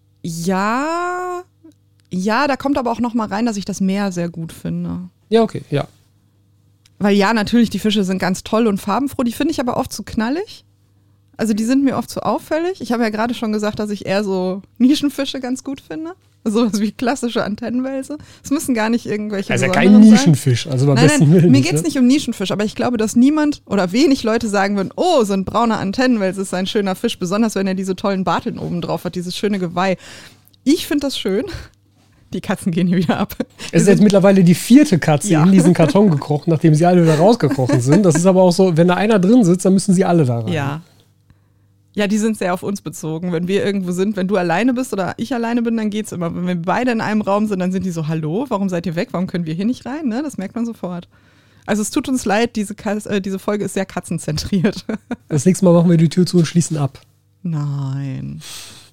Ja, da kommt aber auch noch mal rein, dass ich das Meer sehr gut finde. Ja, okay, ja. Weil ja, natürlich, die Fische sind ganz toll und farbenfroh, die finde ich aber oft zu knallig. Also die sind mir oft zu auffällig. Ich habe ja gerade schon gesagt, dass ich eher so Nischenfische ganz gut finde. Sowas wie klassische Antennenwälse. Es müssen gar nicht irgendwelche Also ja kein Nischenfisch, also beim besten Willen. Mir geht es nicht um Nischenfisch, aber ich glaube, dass niemand oder wenig Leute sagen würden, oh, so ein brauner Antennenwels ist ein schöner Fisch, besonders wenn er diese tollen Barteln oben drauf hat, dieses schöne Geweih. Ich finde das schön. Die Katzen gehen hier wieder ab. Es ist jetzt mittlerweile die 4. Katze in diesen Karton gekrochen, nachdem sie alle wieder rausgekrochen sind. Das ist aber auch so, wenn da einer drin sitzt, dann müssen sie alle da rein. Ja, die sind sehr auf uns bezogen. Wenn wir irgendwo sind, wenn du alleine bist oder ich alleine bin, dann geht's immer. Wenn wir beide in einem Raum sind, dann sind die so, hallo, warum seid ihr weg? Warum können wir hier nicht rein? Ne? Das merkt man sofort. Also es tut uns leid, diese Folge ist sehr katzenzentriert. Das nächste Mal machen wir die Tür zu und schließen ab. Nein.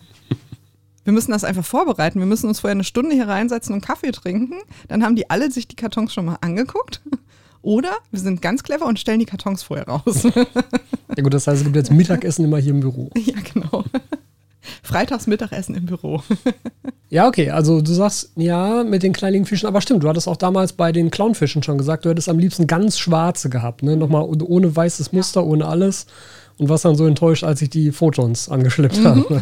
Wir müssen das einfach vorbereiten. Wir müssen uns vorher eine Stunde hier reinsetzen und Kaffee trinken. Dann haben die alle sich die Kartons schon mal angeguckt. Oder wir sind ganz clever und stellen die Kartons vorher raus. Ja gut, das heißt, es gibt jetzt Mittagessen immer hier im Büro. Ja, genau. Freitags Mittagessen im Büro. Ja, okay, also du sagst, ja, mit den kleinigen Fischen, aber stimmt, du hattest auch damals bei den Clownfischen schon gesagt, du hättest am liebsten ganz schwarze gehabt, ne? Nochmal ohne weißes Muster, ohne alles. Und warst dann so enttäuscht, als ich die Photons angeschleppt habe.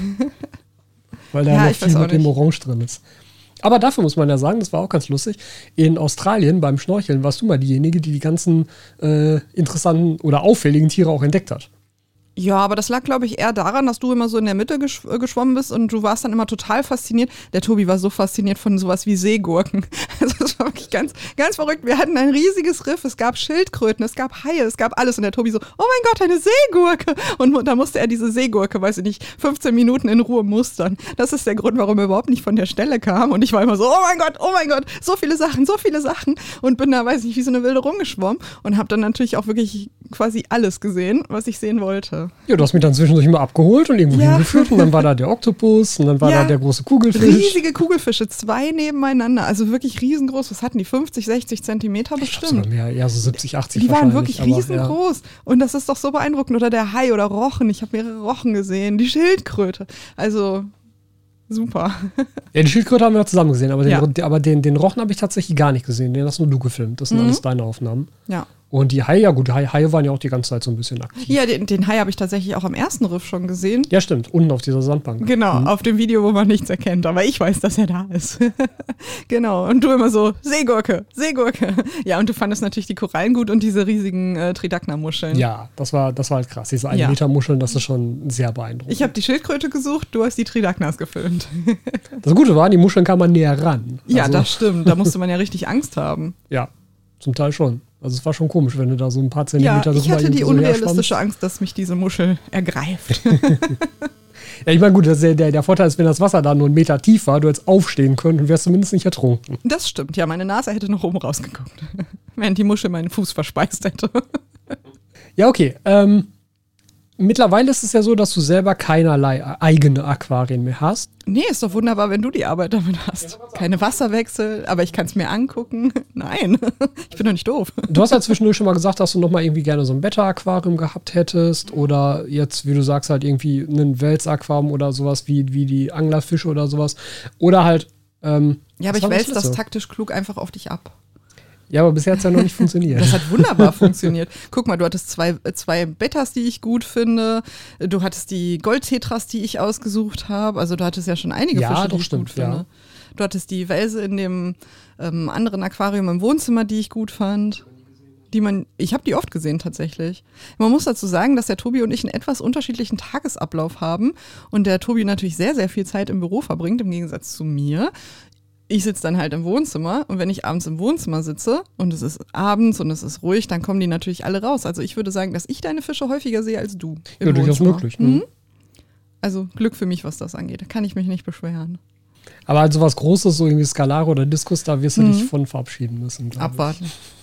Weil da noch viel mit dem Orange drin ist. Aber dafür muss man ja sagen, das war auch ganz lustig, in Australien beim Schnorcheln warst du mal diejenige, die die ganzen interessanten oder auffälligen Tiere auch entdeckt hat. Ja, aber das lag, glaube ich, eher daran, dass du immer so in der Mitte geschwommen bist und du warst dann immer total fasziniert. Der Tobi war so fasziniert von sowas wie Seegurken. Also das war wirklich ganz, ganz verrückt. Wir hatten ein riesiges Riff, es gab Schildkröten, es gab Haie, es gab alles. Und der Tobi so, oh mein Gott, eine Seegurke. Und da musste er diese Seegurke, weiß ich nicht, 15 Minuten in Ruhe mustern. Das ist der Grund, warum er überhaupt nicht von der Stelle kam. Und ich war immer so, oh mein Gott, so viele Sachen. Und bin da, weiß ich nicht, wie so eine Wilde rumgeschwommen und habe dann natürlich auch wirklich quasi alles gesehen, was ich sehen wollte. Ja, du hast mich dann zwischendurch immer abgeholt und irgendwo hingeführt und dann war da der Oktopus und dann war da der große Kugelfisch. Riesige Kugelfische, 2 nebeneinander, also wirklich riesengroß. Was hatten die, 50, 60 Zentimeter bestimmt? Ja, so 70, 80 die waren wirklich aber, riesengroß und das ist doch so beeindruckend. Oder der Hai oder Rochen, ich habe mehrere Rochen gesehen, die Schildkröte, also super. Ja, die Schildkröte haben wir noch zusammen gesehen, aber den Rochen habe ich tatsächlich gar nicht gesehen, den hast nur du gefilmt, das sind alles deine Aufnahmen. Ja. Und die Haie, ja gut, Haie waren ja auch die ganze Zeit so ein bisschen aktiv. Ja, den Hai habe ich tatsächlich auch am ersten Riff schon gesehen. Ja, stimmt, unten auf dieser Sandbank. Genau, auf dem Video, wo man nichts erkennt, aber ich weiß, dass er da ist. Genau, und du immer so, Seegurke. Ja, und du fandest natürlich die Korallen gut und diese riesigen Tridacna-Muscheln. Ja, das war halt krass. Diese 1 Meter Muscheln, das ist schon sehr beeindruckend. Ich habe die Schildkröte gesucht, du hast die Tridacnas gefilmt. Das Gute war, die Muscheln kam man näher ran. Ja, also, das stimmt, da musste man ja richtig Angst haben. Ja, zum Teil schon. Also es war schon komisch, wenn du da so ein paar Zentimeter ich hatte die unrealistische Angst, dass mich diese Muschel ergreift. Ja, ich meine, gut, der Vorteil ist, wenn das Wasser da nur 1 Meter tief war, du hättest aufstehen können und wärst zumindest nicht ertrunken. Das stimmt, ja, meine Nase hätte noch oben rausgeguckt, während die Muschel meinen Fuß verspeist hätte. Ja, okay. Mittlerweile ist es ja so, dass du selber keinerlei eigene Aquarien mehr hast. Nee, ist doch wunderbar, wenn du die Arbeit damit hast. Keine Wasserwechsel, aber ich kann es mir angucken. Nein, ich bin doch nicht doof. Du hast ja zwischendurch schon mal gesagt, dass du noch mal irgendwie gerne so ein Beta-Aquarium gehabt hättest oder jetzt, wie du sagst, halt irgendwie ein Wels-Aquarium oder sowas wie die Anglerfische oder sowas. Oder halt ja, aber ich wälze das taktisch klug einfach auf dich ab. Ja, aber bisher hat es ja noch nicht funktioniert. Das hat wunderbar funktioniert. Guck mal, du hattest zwei Betas, die ich gut finde. Du hattest die Goldtetras, die ich ausgesucht habe. Also du hattest ja schon einige Fische, die ich gut finde. Ja. Du hattest die Welse in dem anderen Aquarium im Wohnzimmer, die ich gut fand. Ich habe die oft gesehen tatsächlich. Man muss dazu sagen, dass der Tobi und ich einen etwas unterschiedlichen Tagesablauf haben und der Tobi natürlich sehr, sehr viel Zeit im Büro verbringt, im Gegensatz zu mir. Ich sitze dann halt im Wohnzimmer und wenn ich abends im Wohnzimmer sitze und es ist abends und es ist ruhig, dann kommen die natürlich alle raus. Also ich würde sagen, dass ich deine Fische häufiger sehe als du. Ja, durchaus möglich. Ne? Also Glück für mich, was das angeht. Da kann ich mich nicht beschweren. Aber halt so was Großes, so irgendwie Skalare oder Diskus, da wirst du dich von verabschieden müssen. Abwarten.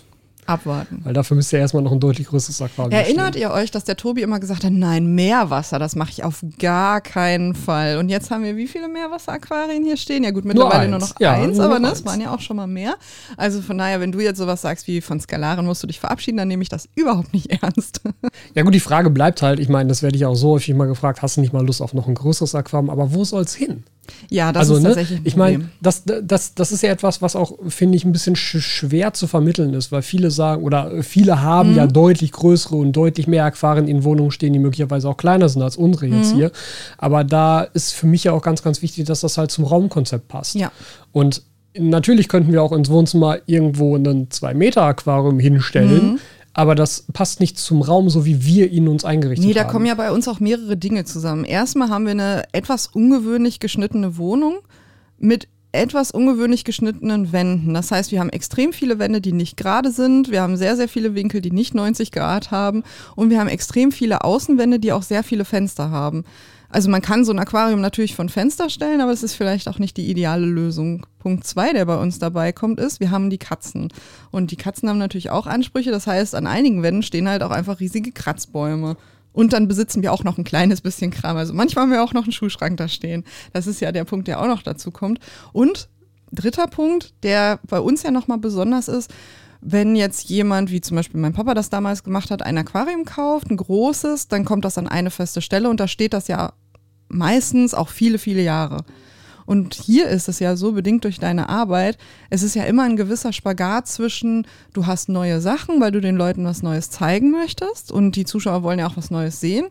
Abwarten. Weil dafür müsst ihr erstmal noch ein deutlich größeres Aquarium Erinnert ihr euch, dass der Tobi immer gesagt hat, nein, Meerwasser, das mache ich auf gar keinen Fall. Und jetzt haben wir wie viele Meerwasseraquarien hier stehen? Ja gut, mittlerweile nur noch eins, aber es waren ja auch schon mal mehr. Also von daher, wenn du jetzt sowas sagst wie von Skalaren musst du dich verabschieden, dann nehme ich das überhaupt nicht ernst. Ja gut, die Frage bleibt halt, ich meine, das werde ich auch so häufig mal gefragt, hast du nicht mal Lust auf noch ein größeres Aquarium, aber wo soll's hin? Ja, das ist tatsächlich ein Problem. Ich meine, das ist ja etwas, was auch, finde ich, ein bisschen schwer zu vermitteln ist, weil viele sagen, oder viele haben ja deutlich größere und deutlich mehr Aquarien in Wohnungen stehen, die möglicherweise auch kleiner sind als unsere jetzt hier. Aber da ist für mich ja auch ganz, ganz wichtig, dass das halt zum Raumkonzept passt. Ja. Und natürlich könnten wir auch ins Wohnzimmer irgendwo ein 2-Meter-Aquarium hinstellen, aber das passt nicht zum Raum, so wie wir ihn uns eingerichtet haben. Nee, da kommen ja bei uns auch mehrere Dinge zusammen. Erstmal haben wir eine etwas ungewöhnlich geschnittene Wohnung mit etwas ungewöhnlich geschnittenen Wänden. Das heißt, wir haben extrem viele Wände, die nicht gerade sind. Wir haben sehr, sehr viele Winkel, die nicht 90 Grad haben. Und wir haben extrem viele Außenwände, die auch sehr viele Fenster haben. Also man kann so ein Aquarium natürlich von Fenster stellen, aber es ist vielleicht auch nicht die ideale Lösung. Punkt 2, der bei uns dabei kommt, ist, wir haben die Katzen. Und die Katzen haben natürlich auch Ansprüche. Das heißt, an einigen Wänden stehen halt auch einfach riesige Kratzbäume. Und dann besitzen wir auch noch ein kleines bisschen Kram. Also manchmal haben wir auch noch einen Schuhschrank da stehen. Das ist ja der Punkt, der auch noch dazu kommt. Und dritter Punkt, der bei uns ja nochmal besonders ist, wenn jetzt jemand, wie zum Beispiel mein Papa das damals gemacht hat, ein Aquarium kauft, ein großes, dann kommt das an eine feste Stelle und da steht das ja meistens auch viele, viele Jahre. Und hier ist es ja so, bedingt durch deine Arbeit, es ist ja immer ein gewisser Spagat zwischen, du hast neue Sachen, weil du den Leuten was Neues zeigen möchtest und die Zuschauer wollen ja auch was Neues sehen.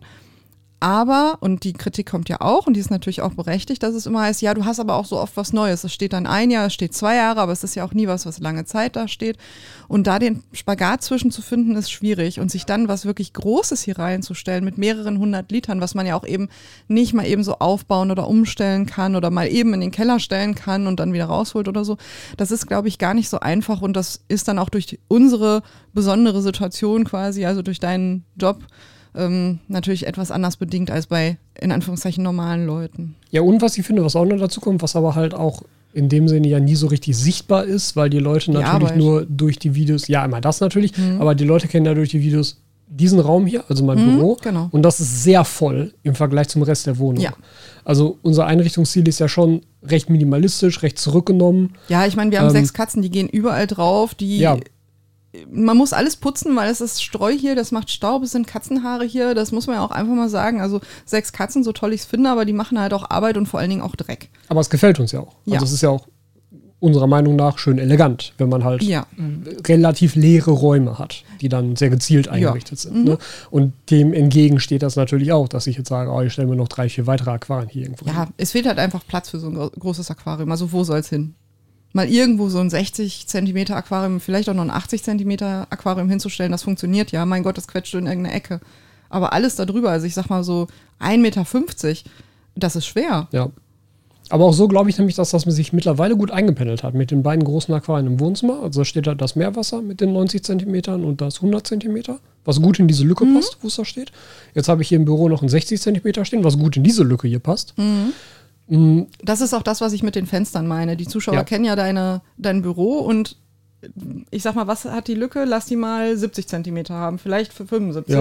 Aber, und die Kritik kommt ja auch, und die ist natürlich auch berechtigt, dass es immer heißt, ja, du hast aber auch so oft was Neues. Es steht dann 1 Jahr, es steht 2 Jahre, aber es ist ja auch nie was lange Zeit da steht. Und da den Spagat zwischen zu finden, ist schwierig. Und sich dann was wirklich Großes hier reinzustellen mit mehreren 100 Litern, was man ja auch eben nicht mal eben so aufbauen oder umstellen kann oder mal eben in den Keller stellen kann und dann wieder rausholt oder so, das ist, glaube ich, gar nicht so einfach. Und das ist dann auch durch unsere besondere Situation quasi, also durch deinen Job, natürlich etwas anders bedingt als bei, in Anführungszeichen, normalen Leuten. Ja, und was ich finde, was auch noch dazu kommt, was aber halt auch in dem Sinne ja nie so richtig sichtbar ist, weil die Leute natürlich nur durch die Videos, ja, einmal das natürlich, aber die Leute kennen ja durch die Videos diesen Raum hier, also mein Büro, genau. Und das ist sehr voll im Vergleich zum Rest der Wohnung. Ja. Also unser Einrichtungsstil ist ja schon recht minimalistisch, recht zurückgenommen. Ja, ich meine, wir haben 6 Katzen, die gehen überall drauf, man muss alles putzen, weil es ist Streu hier, das macht Staub, es sind Katzenhaare hier, das muss man ja auch einfach mal sagen. Also 6 Katzen, so toll ich es finde, aber die machen halt auch Arbeit und vor allen Dingen auch Dreck. Aber es gefällt uns ja auch. Ja. Also es ist ja auch unserer Meinung nach schön elegant, wenn man halt relativ leere Räume hat, die dann sehr gezielt eingerichtet sind. Ne? Und dem entgegen steht das natürlich auch, dass ich jetzt sage, oh, ich stelle mir noch 3, 4 weitere Aquarien hier irgendwo hin. Ja, es fehlt halt einfach Platz für so ein großes Aquarium. Also wo soll es hin? Mal irgendwo so ein 60 Zentimeter Aquarium, vielleicht auch noch ein 80 Zentimeter Aquarium hinzustellen, das funktioniert ja. Mein Gott, das quetscht in irgendeine Ecke. Aber alles darüber, also ich sag mal so 1,50 Meter, das ist schwer. Ja. Aber auch so glaube ich nämlich, dass das sich mittlerweile gut eingependelt hat mit den beiden großen Aquarien im Wohnzimmer. Also da steht da das Meerwasser mit den 90 Zentimetern und das 100 Zentimeter, was gut in diese Lücke passt, wo es da steht. Jetzt habe ich hier im Büro noch ein 60 Zentimeter stehen, was gut in diese Lücke hier passt. Das ist auch das, was ich mit den Fenstern meine. Die Zuschauer kennen ja dein Büro und ich sag mal, was hat die Lücke? Lass die mal 70 Zentimeter haben, vielleicht für 75.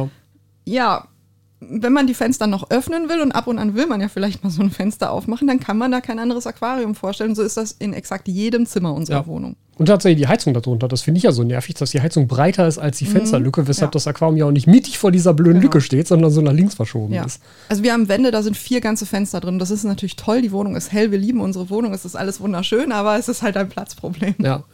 Ja, wenn man die Fenster noch öffnen will und ab und an will man ja vielleicht mal so ein Fenster aufmachen, dann kann man da kein anderes Aquarium vorstellen. So ist das in exakt jedem Zimmer unserer Wohnung. Und tatsächlich die Heizung darunter, das finde ich ja so nervig, dass die Heizung breiter ist als die Fensterlücke, weshalb das Aquarium ja auch nicht mittig vor dieser blöden Lücke steht, sondern so nach links verschoben ist. Also wir haben Wände, da sind 4 ganze Fenster drin. Das ist natürlich toll, die Wohnung ist hell, wir lieben unsere Wohnung, es ist alles wunderschön, aber es ist halt ein Platzproblem.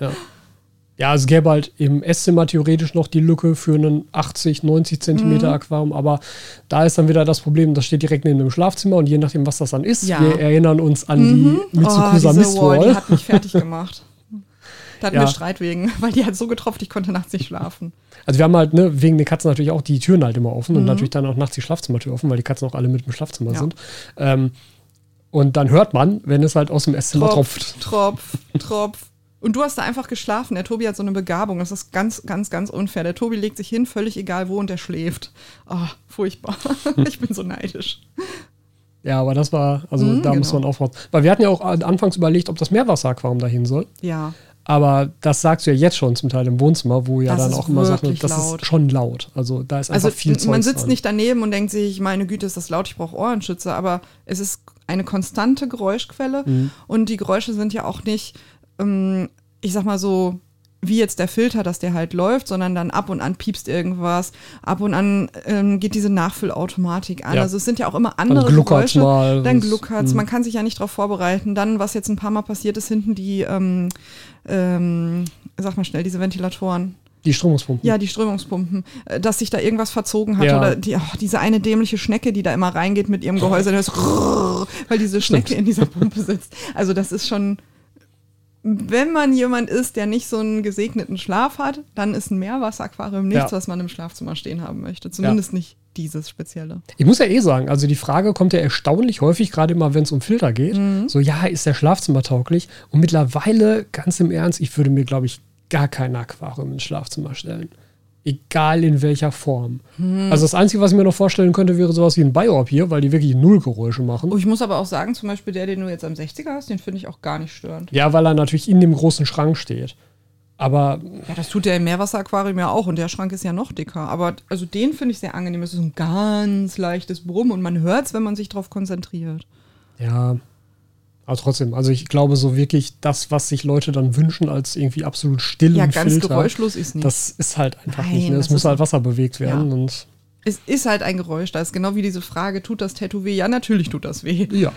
Ja, es gäbe halt im Esszimmer theoretisch noch die Lücke für einen 80, 90 Zentimeter Aquarium, aber da ist dann wieder das Problem, das steht direkt neben dem Schlafzimmer und je nachdem, was das dann ist, wir erinnern uns an die Mitsukusa Mistwall. Die hat mich fertig gemacht. Da hatten wir Streit wegen, weil die hat so getropft, ich konnte nachts nicht schlafen. Also wir haben halt wegen den Katzen natürlich auch die Türen halt immer offen und natürlich dann auch nachts die Schlafzimmertür offen, weil die Katzen auch alle mit im Schlafzimmer sind. Und dann hört man, wenn es halt aus dem Esszimmer tropft. Tropf. Und du hast da einfach geschlafen. Der Tobi hat so eine Begabung. Das ist ganz, ganz, ganz unfair. Der Tobi legt sich hin, völlig egal wo, und der schläft. Oh, furchtbar. Ich bin so neidisch. Ja, aber das war, also da muss man aufpassen. Weil wir hatten ja auch anfangs überlegt, ob das Meerwasseraquarium dahin soll. Ja. Aber das sagst du ja jetzt schon zum Teil im Wohnzimmer, wo ja Das dann ist auch immer sagt, wirklich das laut. ist schon laut. Also da ist einfach viel Zeug. Man sitzt dran. nicht daneben und denkt sich, meine Güte, ist das laut, ich brauche Ohrenschützer, aber es ist eine konstante Geräuschquelle und die Geräusche sind ja auch nicht, ich sag mal so, wie jetzt der Filter, dass der halt läuft, sondern dann ab und an piepst irgendwas, ab und an geht diese Nachfüllautomatik an. Ja. Also es sind ja auch immer andere Dann gluckert's Geräusche. mal. Dann gluckert's. Man kann sich ja nicht darauf vorbereiten. Dann, was jetzt ein paar Mal passiert ist, hinten die, sag mal schnell, diese Ventilatoren. Die Strömungspumpen. Ja, die Strömungspumpen, dass sich da irgendwas verzogen hat Ja. oder diese eine dämliche Schnecke, die da immer reingeht mit ihrem Gehäuse, das weil diese Schnecke in dieser Pumpe sitzt. Also das ist schon, wenn man jemand ist, der nicht so einen gesegneten Schlaf hat, dann ist ein Meerwasseraquarium nichts, was man im Schlafzimmer stehen haben möchte. Zumindest nicht dieses Spezielle. Ich muss ja sagen, also die Frage kommt ja erstaunlich häufig, gerade immer, wenn es um Filter geht. So, ja, ist der Schlafzimmer tauglich? Und mittlerweile, ganz im Ernst, ich würde mir, glaube ich, gar kein Aquarium ins Schlafzimmer stellen. Egal in welcher Form. Also das Einzige, was ich mir noch vorstellen könnte, wäre sowas wie ein Biorb hier, weil die wirklich null Geräusche machen. Oh, ich muss aber auch sagen, zum Beispiel den du jetzt am 60er hast, den finde ich auch gar nicht störend. Ja, weil er natürlich in dem großen Schrank steht. Aber Ja, das tut der im Meerwasseraquarium ja auch und der Schrank ist ja noch dicker. Aber also den finde ich sehr angenehm. Es ist so ein ganz leichtes Brummen und man hört es, wenn man sich drauf konzentriert. ja, aber trotzdem, also ich glaube so wirklich das, was sich Leute dann wünschen als irgendwie absolut still Ja, und ganz Filter, geräuschlos ist nicht. das ist halt einfach Nein, nicht. Ne? Es das muss ist- halt Wasser bewegt werden Ja. und Es ist halt ein Geräusch. Da ist genau wie diese Frage, tut das Tattoo weh? Ja, natürlich tut das weh. ja.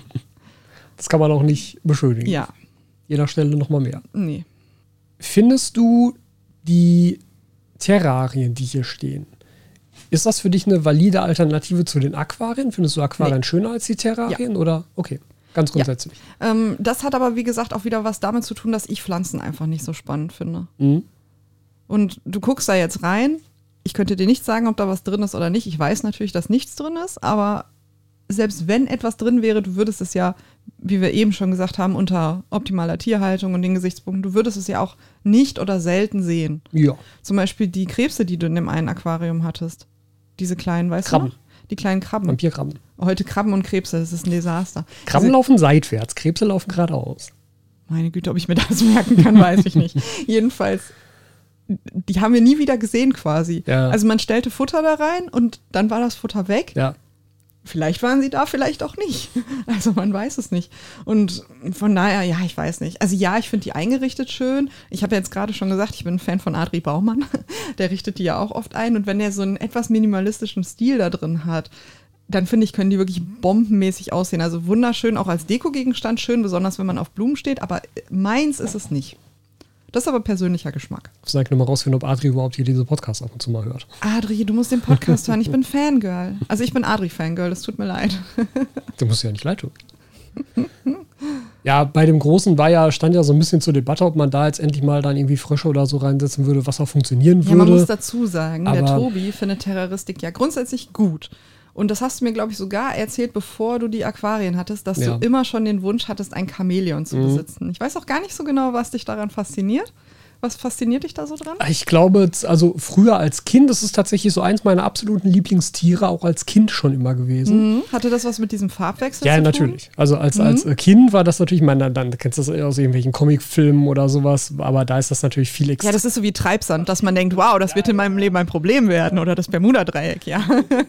Das kann man auch nicht beschönigen. Ja, Jeder Stelle nochmal mehr. nee. Findest du die Terrarien, die hier stehen, ist das für dich eine valide Alternative zu den Aquarien? Findest du Aquarien schöner als die Terrarien? Oder? Okay, ganz grundsätzlich. Das hat aber, wie gesagt, auch wieder was damit zu tun, dass ich Pflanzen einfach nicht so spannend finde. Mhm. Und du guckst da jetzt rein. Ich könnte dir nicht sagen, ob da was drin ist oder nicht. Ich weiß natürlich, dass nichts drin ist, aber selbst wenn etwas drin wäre, du würdest es ja, wie wir eben schon gesagt haben, unter optimaler Tierhaltung und den Gesichtspunkten, du würdest es ja auch nicht oder selten sehen. Ja. Zum Beispiel die Krebse, die du in dem einen Aquarium hattest. Diese kleinen, weißt Krabben. du noch? Die kleinen Krabben. Vampirkrabben. Heute Krabben und Krebse, das ist ein Desaster. Krabben Diese- laufen seitwärts, Krebse laufen geradeaus. Meine Güte, ob ich mir das merken kann, weiß ich nicht. Jedenfalls, die haben wir nie wieder gesehen quasi. Ja. Also man stellte Futter da rein und dann war das Futter weg. Ja. Vielleicht waren sie da, vielleicht auch nicht. Also man weiß es nicht. Und von daher, ja, ich weiß nicht. Also ja, ich finde die eingerichtet schön. Ich habe ja jetzt gerade schon gesagt, ich bin ein Fan von Adri Baumann. Der richtet die ja auch oft ein. Und wenn er so einen etwas minimalistischen Stil da drin hat, dann finde ich, können die wirklich bombenmäßig aussehen. Also wunderschön, auch als Dekogegenstand schön, besonders wenn man auf Blumen steht. Aber meins ist es nicht. Das ist aber persönlicher Geschmack. Ich muss nur mal rausfinden, ob Adri überhaupt hier diese Podcasts ab und zu mal hört. Adri, du musst den Podcast hören. Ich bin Fangirl. Also ich bin Adri-Fangirl, das tut mir leid. Du musst ja nicht leid tun. Ja, bei dem Großen stand ja so ein bisschen zur Debatte, ob man da jetzt endlich mal dann irgendwie Frösche oder so reinsetzen würde, was auch funktionieren Ja, man muss würde. dazu sagen, der Aber- Tobi findet Terroristik ja grundsätzlich gut. Und das hast du mir, glaube ich, sogar erzählt, bevor du die Aquarien hattest, dass Ja. du immer schon den Wunsch hattest, ein Chamäleon zu besitzen. Ich weiß auch gar nicht so genau, was dich daran fasziniert. Was fasziniert dich da so dran? Ich glaube, also früher als Kind, das ist tatsächlich so eins meiner absoluten Lieblingstiere, auch als Kind schon immer gewesen. Hatte das was mit diesem Farbwechsel Ja, zu tun? natürlich. Also als Kind war das natürlich, dann kennst du das aus irgendwelchen Comicfilmen oder sowas, aber da ist das natürlich viel Ja, extra. das ist so wie Treibsand, dass man denkt, wow, das wird in meinem Leben ein Problem werden. Oder das Bermuda-Dreieck, ja.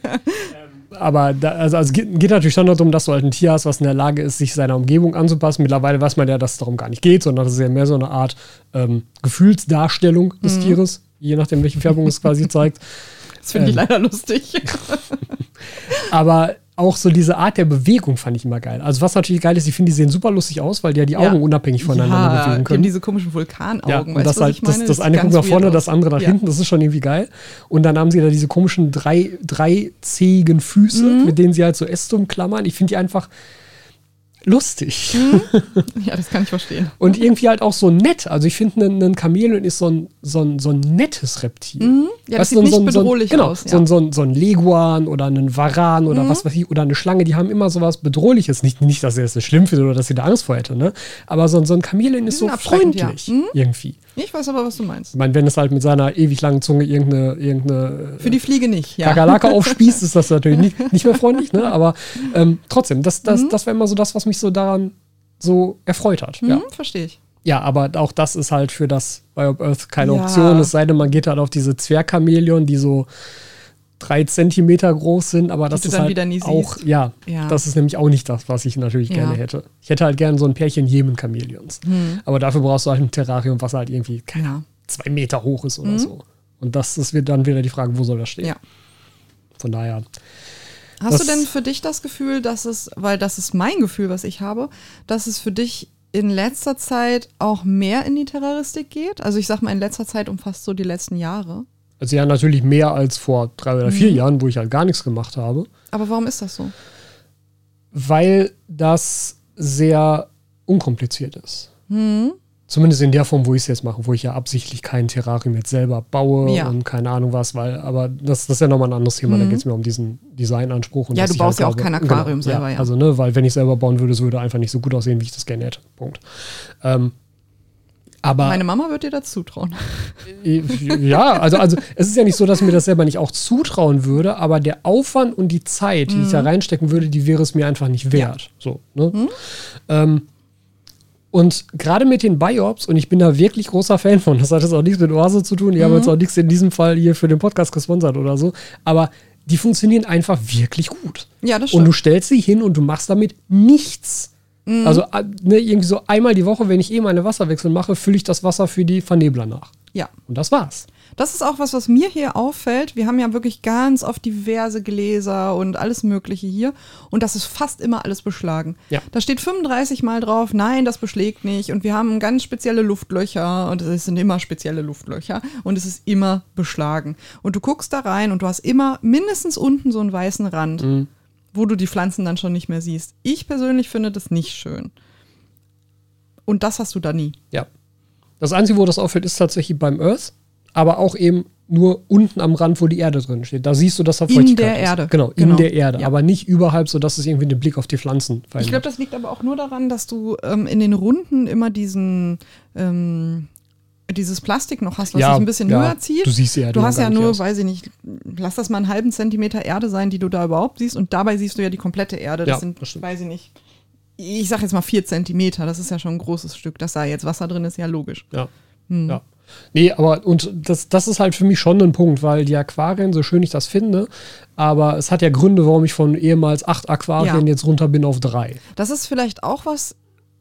Aber also es geht natürlich schon darum, dass du halt ein Tier hast, was in der Lage ist, sich seiner Umgebung anzupassen. Mittlerweile weiß man ja, dass es darum gar nicht geht, sondern das ist ja mehr so eine Art Gefühlsdarstellung des Tieres, je nachdem, welche Färbung es quasi zeigt. Das finde ich leider lustig. Aber auch so diese Art der Bewegung fand ich immer geil. Also was natürlich geil ist, ich finde, die sehen super lustig aus, weil die ja die Augen unabhängig voneinander ja, bewegen die haben können. diese komischen Vulkanaugen. Ja, weißt und du, das was halt, ich meine? das eine sieht guckt nach ganz vorne, weird das aus. andere nach Ja. hinten, das ist schon irgendwie geil. Und dann haben sie da diese komischen dreizähigen Füße, mit denen sie halt so Äste umklammern. Ich finde die einfach lustig. Ja, das kann ich verstehen. Und irgendwie halt auch so nett. Also ich finde, ein Chamäleon ist so ein nettes Reptil. Ja, das Weißt du, sieht nicht bedrohlich genau, aus. Ja. so ein Leguan oder ein Varan oder was weiß ich, oder eine Schlange, die haben immer sowas Bedrohliches. Nicht, dass er es schlimm findet oder dass sie da Angst vor hätte, ne? Aber so ein Chamäleon ist sind so abschreckend, ja. freundlich irgendwie. Ich weiß aber, was du meinst. Ich meine, wenn es halt mit seiner ewig langen Zunge irgendeine Für die Fliege nicht, ja. Kakerlake aufspießt, ist das natürlich nicht mehr freundlich, ne? Aber trotzdem, das war immer so das, was mich so daran so erfreut hat. Ja. Verstehe ich. Ja, aber auch das ist halt für das Biop Earth keine Ja. Option. Es sei denn, man geht halt auf diese Zwergchamäleon, die so 3 Zentimeter groß sind, aber das du ist dann halt wieder nie auch, siehst. ja, Ja. das ist nämlich auch nicht das, was ich natürlich Ja. gerne hätte. Ich hätte halt gerne so ein Pärchen Jemen-Chamäleons. Aber dafür brauchst du halt ein Terrarium, was halt irgendwie Ja. 2 Meter hoch ist oder so. Und wird dann wieder die Frage, wo soll das stehen? Ja. Von daher. Hast du Das- denn für dich das Gefühl, dass es, weil das ist mein Gefühl, was ich habe, dass es für dich in letzter Zeit auch mehr in die Terroristik geht? Also ich sag mal, in letzter Zeit umfasst so die letzten Jahre. Also ja, natürlich mehr als vor 3 oder 4 Jahren, wo ich halt gar nichts gemacht habe. Aber warum ist das so? Weil das sehr unkompliziert ist. Zumindest in der Form, wo ich es jetzt mache, wo ich ja absichtlich kein Terrarium jetzt selber baue Ja. und keine Ahnung was, aber das ist ja nochmal ein anderes Thema, da geht es mir um diesen Designanspruch. Und Ja, dass du ich baust halt ja auch kein Aquarium selber, ja. Also, ne, weil wenn ich selber bauen würde, es würde einfach nicht so gut aussehen, wie ich das gerne hätte. Punkt. Aber Meine Mama wird dir das zutrauen. ja, also es ist ja nicht so, dass ich mir das selber nicht auch zutrauen würde, aber der Aufwand und die Zeit, die ich da reinstecken würde, die wäre es mir einfach nicht wert. So, ne? Und gerade mit den Biops, und ich bin da wirklich großer Fan von, das hat jetzt auch nichts mit Oase zu tun, die haben jetzt auch nichts in diesem Fall hier für den Podcast gesponsert oder so, aber die funktionieren einfach wirklich gut. Ja, das Und stimmt. du stellst sie hin und du machst damit nichts. Also ne, irgendwie so einmal die Woche, wenn ich meine Wasserwechsel mache, fülle ich das Wasser für die Vernebler nach. Ja. Und das war's. Das ist auch was mir hier auffällt. Wir haben ja wirklich ganz oft diverse Gläser und alles Mögliche hier. Und das ist fast immer alles beschlagen. Ja. Da steht 35 Mal drauf, nein, das beschlägt nicht. Und wir haben ganz spezielle Luftlöcher. Und es sind immer spezielle Luftlöcher. Und es ist immer beschlagen. Und du guckst da rein und du hast immer mindestens unten so einen weißen Rand, wo du die Pflanzen dann schon nicht mehr siehst. Ich persönlich finde das nicht schön. Und das hast du da nie. Ja. Das Einzige, wo das auffällt, ist tatsächlich beim Earth, aber auch eben nur unten am Rand, wo die Erde drin steht. Da siehst du, dass da In Feuchtigkeit der ist. Erde. Genau, Genau. in der Erde. Ja. Aber nicht überhalb, sodass es irgendwie den Blick auf die Pflanzen Ich glaube, verändert. das liegt aber auch nur daran, dass du in den Runden immer dieses Plastik noch hast, was sich ein bisschen höher zieht. Du siehst die Erde Du hast gar ja nicht nur, erst. weiß ich nicht, lass das mal einen halben Zentimeter Erde sein, die du da überhaupt siehst. Und dabei siehst du ja die komplette Erde. Das Ja, sind, das stimmt. weiß ich nicht, ich sag jetzt mal 4 Zentimeter. Das ist ja schon ein großes Stück. Dass da jetzt Wasser drin ist, ja logisch. Ja. Ja. Nee, aber und das ist halt für mich schon ein Punkt, weil die Aquarien, so schön ich das finde, aber es hat ja Gründe, warum ich von ehemals 8 Aquarien jetzt runter bin auf 3. Das ist vielleicht auch was,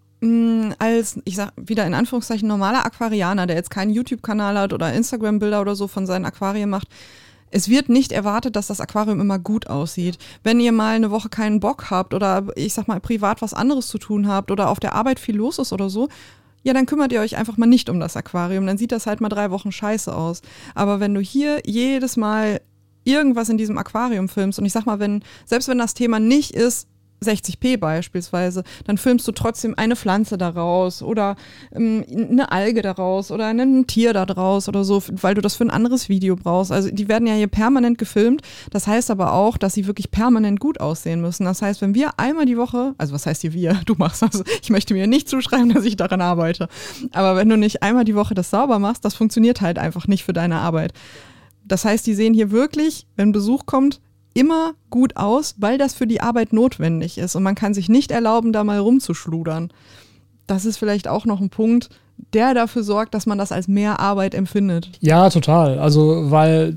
als, ich sag wieder in Anführungszeichen, normaler Aquarianer, der jetzt keinen YouTube-Kanal hat oder Instagram-Bilder oder so von seinen Aquarien macht. Es wird nicht erwartet, dass das Aquarium immer gut aussieht. Wenn ihr mal eine Woche keinen Bock habt oder ich sag mal privat was anderes zu tun habt oder auf der Arbeit viel los ist oder so, ja, dann kümmert ihr euch einfach mal nicht um das Aquarium. Dann sieht das halt mal 3 Wochen scheiße aus. Aber wenn du hier jedes Mal irgendwas in diesem Aquarium filmst und ich sag mal, selbst wenn das Thema nicht ist, 60p beispielsweise, dann filmst du trotzdem eine Pflanze daraus oder eine Alge daraus oder ein Tier da draus oder so, weil du das für ein anderes Video brauchst. Also die werden ja hier permanent gefilmt. Das heißt aber auch, dass sie wirklich permanent gut aussehen müssen. Das heißt, wenn wir einmal die Woche, also was heißt hier wir, du machst das, ich möchte mir nicht zuschreiben, dass ich daran arbeite, aber wenn du nicht einmal die Woche das sauber machst, das funktioniert halt einfach nicht für deine Arbeit. Das heißt, die sehen hier wirklich, wenn Besuch kommt, immer gut aus, weil das für die Arbeit notwendig ist. Und man kann sich nicht erlauben, da mal rumzuschludern. Das ist vielleicht auch noch ein Punkt, der dafür sorgt, dass man das als mehr Arbeit empfindet. Ja, total. Also, weil,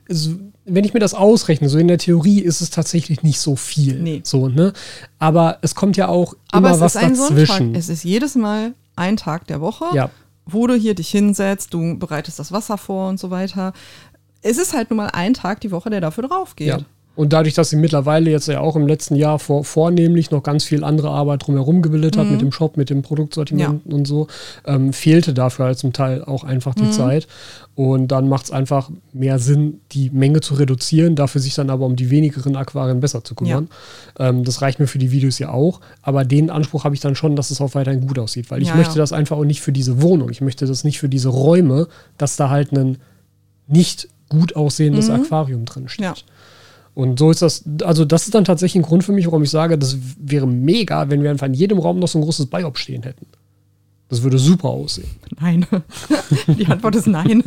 wenn ich mir das ausrechne, so in der Theorie ist es tatsächlich nicht so viel. Nee. So, ne? Aber es kommt ja auch Aber immer es was ist ein dazwischen. Sonntag. Es ist jedes Mal ein Tag der Woche, Ja. wo du hier dich hinsetzt, du bereitest das Wasser vor und so weiter. Es ist halt nun mal ein Tag die Woche, der dafür drauf geht. Ja. Und dadurch, dass sie mittlerweile jetzt ja auch im letzten Jahr vornehmlich noch ganz viel andere Arbeit drumherum gebildet hat, mit dem Shop, mit dem Produktsortiment und so, fehlte dafür halt zum Teil auch einfach die Zeit. Und dann macht es einfach mehr Sinn, die Menge zu reduzieren, dafür sich dann aber um die wenigeren Aquarien besser zu kümmern. Das reicht mir für die Videos ja auch. Aber den Anspruch habe ich dann schon, dass es auch weiterhin gut aussieht. Weil ich möchte das einfach auch nicht für diese Wohnung. Ich möchte das nicht für diese Räume, dass da halt ein nicht gut aussehendes Aquarium drin steht. Ja. Und so ist das, also das ist dann tatsächlich ein Grund für mich, warum ich sage, das wäre mega, wenn wir einfach in jedem Raum noch so ein großes Biop stehen hätten. Das würde super aussehen. Nein. Die Antwort ist nein.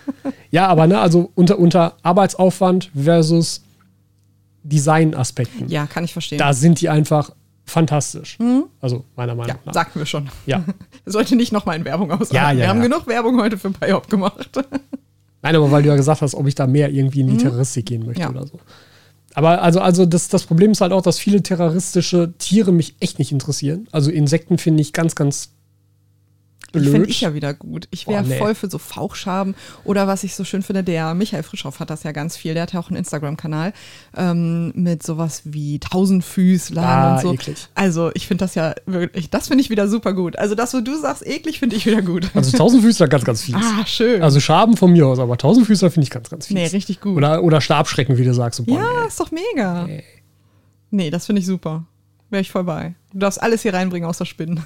Ja, aber ne, also unter Arbeitsaufwand versus Designaspekten. Ja, kann ich verstehen. Da sind die einfach fantastisch. Also meiner Meinung nach. Sagten wir schon. Ja. Sollte nicht nochmal in Werbung ausarten. Ja, wir haben genug Werbung heute für Biop gemacht. Nein, aber weil du ja gesagt hast, ob ich da mehr irgendwie in die Terroristik gehen möchte oder so. Aber also das Problem ist halt auch, dass viele terroristische Tiere mich echt nicht interessieren. Also Insekten finde ich ganz, ganz blöd. Finde ich ja wieder gut. Ich wäre voll für so Fauchschaben oder was ich so schön finde, der Michael Frischhoff hat das ja ganz viel, der hat ja auch einen Instagram-Kanal mit sowas wie Tausendfüßlern und so. Eklig. Also ich finde das ja wirklich, das finde ich wieder super gut. Also das, wo du sagst, eklig, finde ich wieder gut. Also Tausendfüßler ganz, ganz fies. Schön. Also Schaben von mir aus, aber Tausendfüßler finde ich ganz, ganz fies. Nee, richtig gut. Oder Stabschrecken, wie du sagst. So, ja, ist doch mega. Nee, das finde ich super. Wäre ich voll bei. Du darfst alles hier reinbringen, außer Spinnen.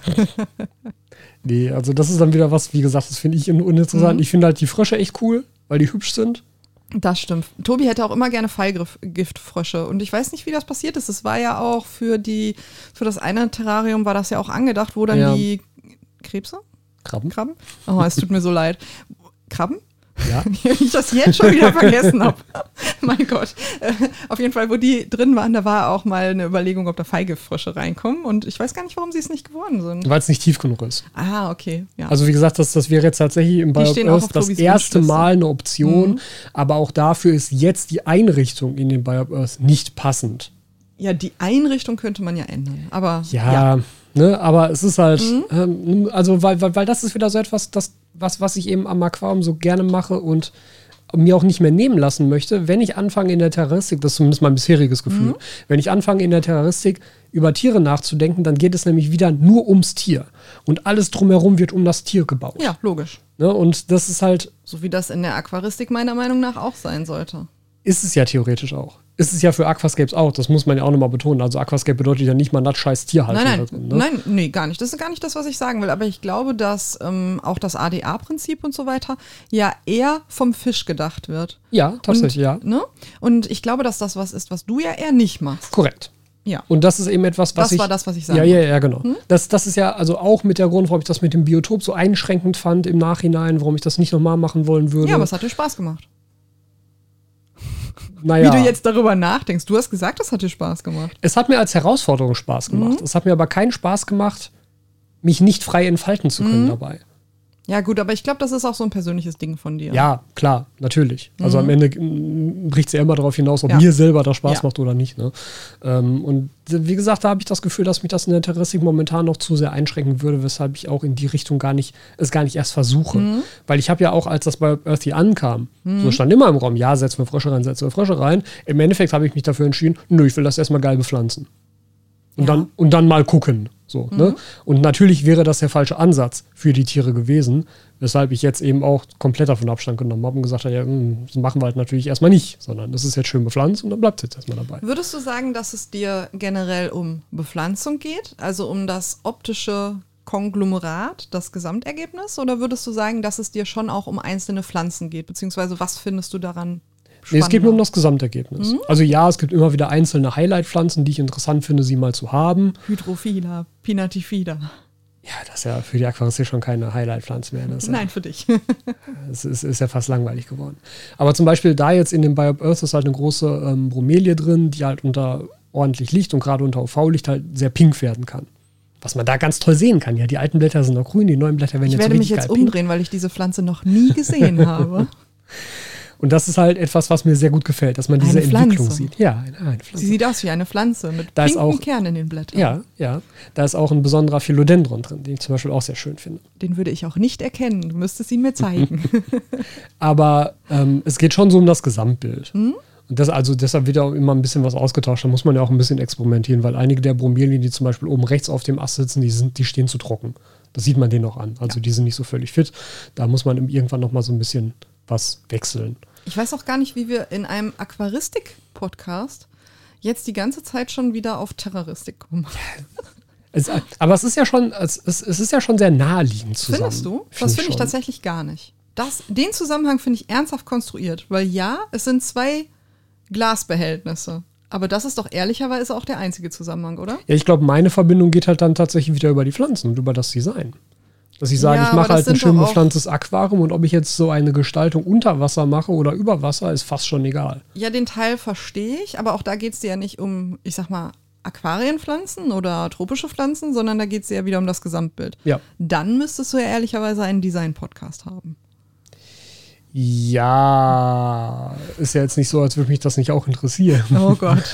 Nee, also das ist dann wieder was, wie gesagt, das finde ich uninteressant. Ich finde halt die Frösche echt cool, weil die hübsch sind. Das stimmt. Tobi hätte auch immer gerne Pfeilgiftfrösche. Und ich weiß nicht, wie das passiert ist. Es war ja auch für das eine Terrarium war das ja auch angedacht, wo dann die Krebse? Krabben? Oh, es tut mir so leid. Krabben? Ja. Wie ich das jetzt schon wieder vergessen habe. Mein Gott. Auf jeden Fall, wo die drin waren, da war auch mal eine Überlegung, ob da Pfeilgiftfrösche reinkommen. Und ich weiß gar nicht, warum sie es nicht geworden sind. Weil es nicht tief genug ist. Ah, okay. Ja. Also wie gesagt, das wäre jetzt tatsächlich im Biop Earth das erste Mal eine Option. Aber auch dafür ist jetzt die Einrichtung in den Biop Earth nicht passend. Ja, die Einrichtung könnte man ja ändern. Aber ja. Ne, aber es ist halt, also weil das ist wieder so etwas, was ich eben am Aquarium so gerne mache und mir auch nicht mehr nehmen lassen möchte, wenn ich anfange in der Terroristik, das ist zumindest mein bisheriges Gefühl, wenn ich anfange in der Terroristik über Tiere nachzudenken, dann geht es nämlich wieder nur ums Tier. Und alles drumherum wird um das Tier gebaut. Ja, logisch. Ne, und das ist halt... So wie das in der Aquaristik meiner Meinung nach auch sein sollte. Ist es ja theoretisch auch. Ist es ja für Aquascapes auch. Das muss man ja auch nochmal betonen. Also Aquascape bedeutet ja nicht mal scheiß Tierhaltung. Nein, nee, gar nicht. Das ist gar nicht das, was ich sagen will. Aber ich glaube, dass auch das ADA-Prinzip und so weiter ja eher vom Fisch gedacht wird. Ja, tatsächlich, ja. Ne? Und ich glaube, dass das was ist, was du ja eher nicht machst. Korrekt. Ja. Und das ist eben etwas, was das war das, was ich sagen wollte. Ja, genau. Das ist ja also auch mit der Grund, warum ich das mit dem Biotop so einschränkend fand im Nachhinein, warum ich das nicht nochmal machen wollen würde. Ja, aber es hat dir Spaß gemacht. Naja. Wie du jetzt darüber nachdenkst. Du hast gesagt, das hat dir Spaß gemacht. Es hat mir als Herausforderung Spaß gemacht. Es hat mir aber keinen Spaß gemacht, mich nicht frei entfalten zu können dabei. Ja gut, aber ich glaube, das ist auch so ein persönliches Ding von dir. Ja, klar, natürlich. Also am Ende bricht es ja immer darauf hinaus, ob mir selber das Spaß macht oder nicht. Ne? Und wie gesagt, da habe ich das Gefühl, dass mich das in der Terroristik momentan noch zu sehr einschränken würde, weshalb ich auch in die Richtung gar nicht erst versuche. Weil ich habe ja auch, als das bei Earthy ankam, so stand immer im Raum, ja, setzen wir Frösche rein. Im Endeffekt habe ich mich dafür entschieden, ich will das erstmal geil bepflanzen. Und dann mal gucken. So, ne? Und natürlich wäre das der falsche Ansatz für die Tiere gewesen, weshalb ich jetzt eben auch komplett davon Abstand genommen habe und gesagt habe, ja, das machen wir halt natürlich erstmal nicht, sondern das ist jetzt schön bepflanzt und dann bleibt es jetzt erstmal dabei. Würdest du sagen, dass es dir generell um Bepflanzung geht, also um das optische Konglomerat, das Gesamtergebnis, oder würdest du sagen, dass es dir schon auch um einzelne Pflanzen geht, beziehungsweise was findest du daran? Nee, es geht nur um das Gesamtergebnis. Also ja, es gibt immer wieder einzelne Highlight-Pflanzen, die ich interessant finde, sie mal zu haben. Hydrophila, Pinnatifida. Ja, das ist ja für die Aquaristik schon keine Highlight-Pflanze mehr. Nein, für dich. Es ist ja fast langweilig geworden. Aber zum Beispiel da jetzt in dem Biop Earth ist halt eine große Bromelie drin, die halt unter ordentlich Licht und gerade unter UV-Licht halt sehr pink werden kann. Was man da ganz toll sehen kann. Ja, die alten Blätter sind noch grün, die neuen Blätter werden jetzt so richtig geil. Ich werde mich jetzt umdrehen, weil ich diese Pflanze noch nie gesehen habe. Und das ist halt etwas, was mir sehr gut gefällt, dass man diese Entwicklung sieht. Ja, eine Pflanze. Sie sieht aus wie eine Pflanze mit pinken Kernen in den Blättern. Ja. Da ist auch ein besonderer Philodendron drin, den ich zum Beispiel auch sehr schön finde. Den würde ich auch nicht erkennen. Du müsstest ihn mir zeigen. Aber es geht schon so um das Gesamtbild. Und deshalb wird auch immer ein bisschen was ausgetauscht. Da muss man ja auch ein bisschen experimentieren, weil einige der Bromelien, die zum Beispiel oben rechts auf dem Ast sitzen, die stehen zu trocken. Das sieht man denen auch an. Also die sind nicht so völlig fit. Da muss man irgendwann noch mal so ein bisschen was wechseln. Ich weiß auch gar nicht, wie wir in einem Aquaristik-Podcast jetzt die ganze Zeit schon wieder auf Terroristik kommen. Aber es ist ja schon sehr naheliegend zusammen. Findest du? Das finde ich tatsächlich gar nicht. Den Zusammenhang finde ich ernsthaft konstruiert, weil ja, es sind zwei Glasbehältnisse. Aber das ist doch ehrlicherweise auch der einzige Zusammenhang, oder? Ja, ich glaube, meine Verbindung geht halt dann tatsächlich wieder über die Pflanzen und über das Design. Dass ich sage, ich mache halt ein schön bepflanztes Aquarium und ob ich jetzt so eine Gestaltung unter Wasser mache oder über Wasser, ist fast schon egal. Ja, den Teil verstehe ich, aber auch da geht es dir ja nicht um, ich sag mal, Aquarienpflanzen oder tropische Pflanzen, sondern da geht es ja wieder um das Gesamtbild. Ja. Dann müsstest du ja ehrlicherweise einen Design-Podcast haben. Ja, ist ja jetzt nicht so, als würde mich das nicht auch interessieren. Oh Gott.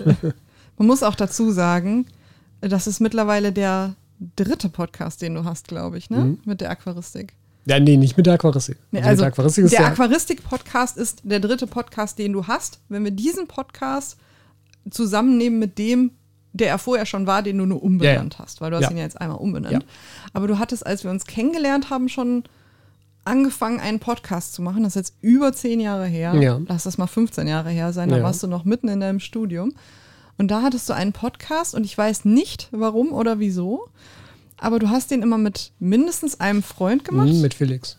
Man muss auch dazu sagen, das ist mittlerweile der 3. Podcast, den du hast, glaube ich, ne? Mit der Aquaristik. Ja, nee, nicht mit der Aquaristik. Also mit der Aquaristik ist der Aquaristik-Podcast ist der 3. Podcast, den du hast. Wenn wir diesen Podcast zusammennehmen mit dem, der er vorher schon war, den du nur umbenannt hast, weil du hast ihn ja jetzt einmal umbenannt. Ja. Aber du hattest, als wir uns kennengelernt haben, schon angefangen, einen Podcast zu machen. Das ist jetzt über 10 Jahre her. Ja. Lass das mal 15 Jahre her sein. Da warst du noch mitten in deinem Studium. Und da hattest du einen Podcast und ich weiß nicht, warum oder wieso, aber du hast den immer mit mindestens einem Freund gemacht. Mit Felix.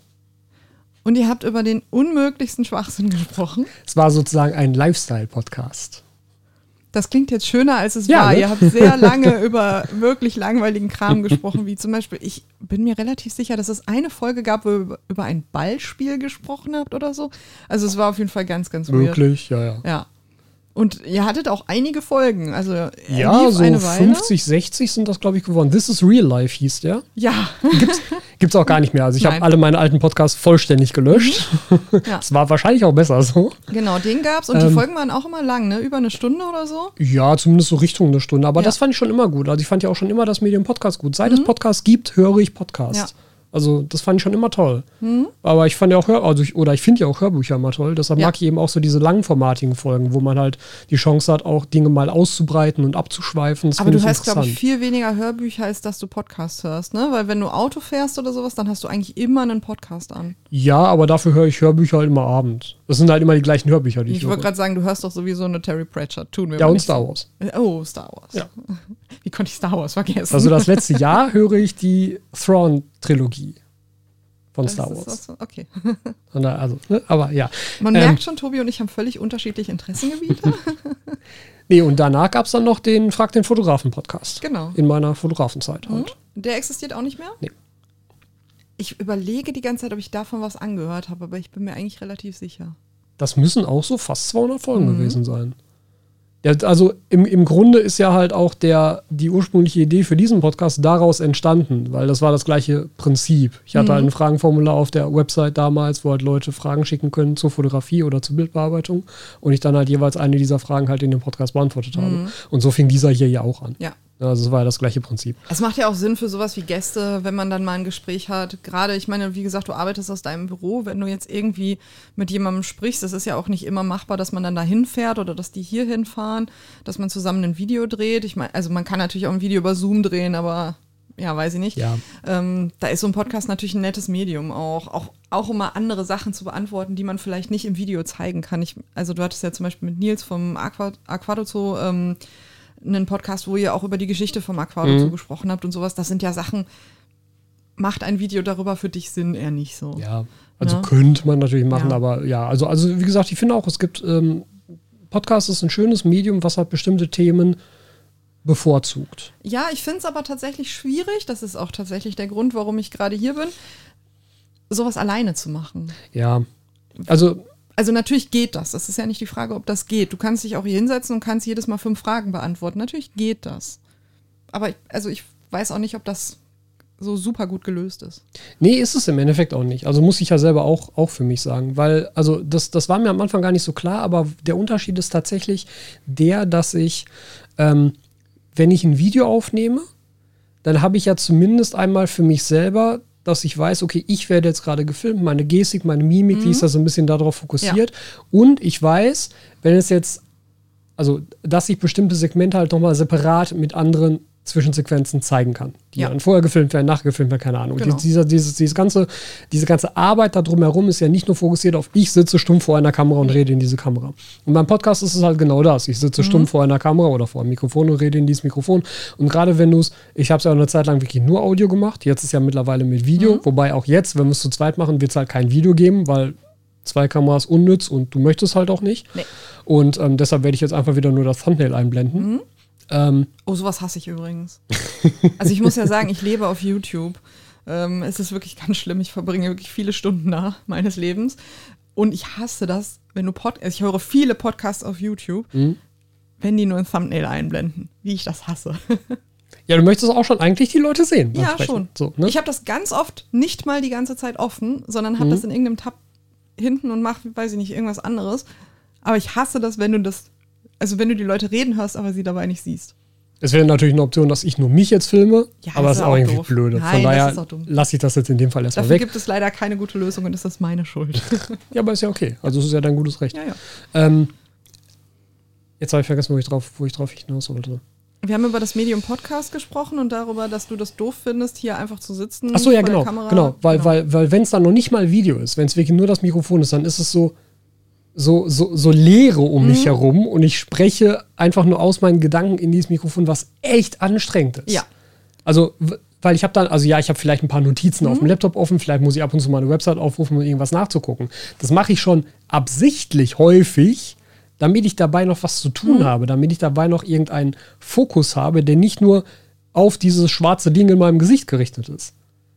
Und ihr habt über den unmöglichsten Schwachsinn gesprochen. Es war sozusagen ein Lifestyle-Podcast. Das klingt jetzt schöner, als es Ja, war. ne? Ihr habt sehr lange über wirklich langweiligen Kram gesprochen, wie zum Beispiel, ich bin mir relativ sicher, dass es eine Folge gab, wo ihr über ein Ballspiel gesprochen habt oder so. Also es war auf jeden Fall ganz, ganz weird. Wirklich, ja. Ja. Und ihr hattet auch einige Folgen. Also Ja, lief so eine Weile. 50, 60 sind das, glaube ich, geworden. This is Real Life hieß der. Ja. Gibt's auch gar nicht mehr. Also ich habe Nein. alle meine alten Podcasts vollständig gelöscht. Ja. Es war wahrscheinlich auch besser so. Genau, den gab's. Und die Folgen waren auch immer lang, ne? Über eine Stunde oder so. Ja, zumindest so Richtung eine Stunde. Aber Ja. das fand ich schon immer gut. Also ich fand ja auch schon immer das Medium Podcast gut. Seit es Podcasts gibt, höre ich Podcasts. Ja. Also das fand ich schon immer toll. Aber ich fand ja auch ich finde ja auch Hörbücher immer toll. Deshalb Ja. mag ich eben auch so diese langformatigen Folgen, wo man halt die Chance hat, auch Dinge mal auszubreiten und abzuschweifen. Das Aber finde du ich hörst, glaube ich, interessant. viel weniger Hörbücher, als dass du Podcasts hörst, ne? Weil wenn du Auto fährst oder sowas, dann hast du eigentlich immer einen Podcast an. Ja, aber dafür höre ich Hörbücher halt immer abends. Das sind halt immer die gleichen Hörbücher, die ich Ich höre. wollte gerade sagen, du hörst doch sowieso eine Terry Pratchett. Tun wir Ja, mal und nicht Star so. Wars. Oh, Star Wars. Ja. Wie konnte ich Star Wars vergessen? Also das letzte Jahr höre ich die Thrawn-Trilogie von Das Star ist Wars. so, okay. Und da, also, ne, aber ja. Man merkt schon, Tobi und ich haben völlig unterschiedliche Interessengebiete. Nee, und danach gab es dann noch den Frag den Fotografen-Podcast. Genau. In meiner Fotografenzeit halt. Der existiert auch nicht mehr? Nee. Ich überlege die ganze Zeit, ob ich davon was angehört habe, aber ich bin mir eigentlich relativ sicher. Das müssen auch so fast 200 Folgen gewesen sein. Ja, also im Grunde ist ja halt auch die ursprüngliche Idee für diesen Podcast daraus entstanden, weil das war das gleiche Prinzip. Ich hatte halt ein Fragenformular auf der Website damals, wo halt Leute Fragen schicken können zur Fotografie oder zur Bildbearbeitung und ich dann halt jeweils eine dieser Fragen halt in dem Podcast beantwortet habe. Und so fing dieser hier ja auch an. Ja. Also es war ja das gleiche Prinzip. Es macht ja auch Sinn für sowas wie Gäste, wenn man dann mal ein Gespräch hat. Gerade, ich meine, wie gesagt, du arbeitest aus deinem Büro. Wenn du jetzt irgendwie mit jemandem sprichst, das ist ja auch nicht immer machbar, dass man dann da hinfährt oder dass die hier hinfahren, dass man zusammen ein Video dreht. Ich meine, also man kann natürlich auch ein Video über Zoom drehen, aber ja, weiß ich nicht. Ja. Da ist so ein Podcast natürlich ein nettes Medium auch um mal andere Sachen zu beantworten, die man vielleicht nicht im Video zeigen kann. Also du hattest ja zum Beispiel mit Nils vom Aquado Zoo einen Podcast, wo ihr auch über die Geschichte vom Aquado Zoo gesprochen habt und sowas. Das sind ja Sachen, macht ein Video darüber für dich Sinn eher nicht so. Ja, also Ja. könnte man natürlich machen, Ja. aber ja, also wie gesagt, ich finde auch, es gibt Podcast ist ein schönes Medium, was halt bestimmte Themen bevorzugt. Ja, ich finde es aber tatsächlich schwierig, das ist auch tatsächlich der Grund, warum ich gerade hier bin, sowas alleine zu machen. Ja, also Also natürlich geht das. Das ist ja nicht die Frage, ob das geht. Du kannst dich auch hier hinsetzen und kannst jedes Mal 5 Fragen beantworten. Natürlich geht das. Aber ich weiß auch nicht, ob das so super gut gelöst ist. nee, ist es im Endeffekt auch nicht. Also muss ich ja selber auch für mich sagen, weil, also das war mir am Anfang gar nicht so klar, aber der Unterschied ist tatsächlich der, dass ich, wenn ich ein Video aufnehme, dann habe ich ja zumindest einmal für mich selber, dass ich weiß, okay, ich werde jetzt gerade gefilmt, meine Gestik, meine Mimik, wie ist das so ein bisschen darauf fokussiert. Und ich weiß, wenn es jetzt, also, dass ich bestimmte Segmente halt nochmal separat mit anderen Zwischensequenzen zeigen kann, die dann vorher gefilmt werden, nachher gefilmt werden, keine Ahnung. Genau. Diese ganze Arbeit da drumherum ist ja nicht nur fokussiert auf, ich sitze stumpf vor einer Kamera und rede in diese Kamera. Und beim Podcast ist es halt genau das. Ich sitze stumpf vor einer Kamera oder vor einem Mikrofon und rede in dieses Mikrofon. Und gerade wenn du es, ich habe es ja auch eine Zeit lang wirklich nur Audio gemacht, jetzt ist ja mittlerweile mit Video, wobei auch jetzt, wenn wir es zu zweit machen, wird es halt kein Video geben, weil 2 Kameras unnütz und du möchtest halt auch nicht. Nee. Und deshalb werde ich jetzt einfach wieder nur das Thumbnail einblenden. Oh, sowas hasse ich übrigens. Also ich muss ja sagen, ich lebe auf YouTube. Es ist wirklich ganz schlimm. Ich verbringe wirklich viele Stunden da meines Lebens. Und ich hasse das, wenn du ich höre viele Podcasts auf YouTube. Wenn wenn die nur ein Thumbnail einblenden, wie ich das hasse. Ja, du möchtest auch schon eigentlich die Leute sehen. Ja, Sprechen. schon. So, ne? Ich habe das ganz oft nicht mal die ganze Zeit offen, sondern habe das in irgendeinem Tab hinten und mache, weiß ich nicht, irgendwas anderes. Aber ich hasse das, wenn du die Leute reden hörst, aber sie dabei nicht siehst. Es wäre natürlich eine Option, dass ich nur mich jetzt filme, Ja, aber das ist auch irgendwie doof. blöde. Nein, Von das daher ist auch dumm. lasse ich das jetzt in dem Fall erstmal Dafür weg. gibt es leider keine gute Lösung und ist das meine Schuld. Ja, aber ist ja okay. Also es ist ja dein gutes Recht. Ja. Jetzt habe ich vergessen, wo ich drauf hinaus wollte. Wir haben über das Medium Podcast gesprochen und darüber, dass du das doof findest, hier einfach zu sitzen. Ach so, ja, vor der genau. Kamera. Genau, weil wenn es dann noch nicht mal Video ist, wenn es wirklich nur das Mikrofon ist, dann ist es so Leere um mich herum und ich spreche einfach nur aus meinen Gedanken in dieses Mikrofon, was echt anstrengend ist. Ja. Also, weil ich habe dann, ich habe vielleicht ein paar Notizen auf dem Laptop offen, vielleicht muss ich ab und zu mal eine Website aufrufen, um irgendwas nachzugucken. Das mache ich schon absichtlich häufig, damit ich dabei noch was zu tun habe, damit ich dabei noch irgendeinen Fokus habe, der nicht nur auf dieses schwarze Ding in meinem Gesicht gerichtet ist.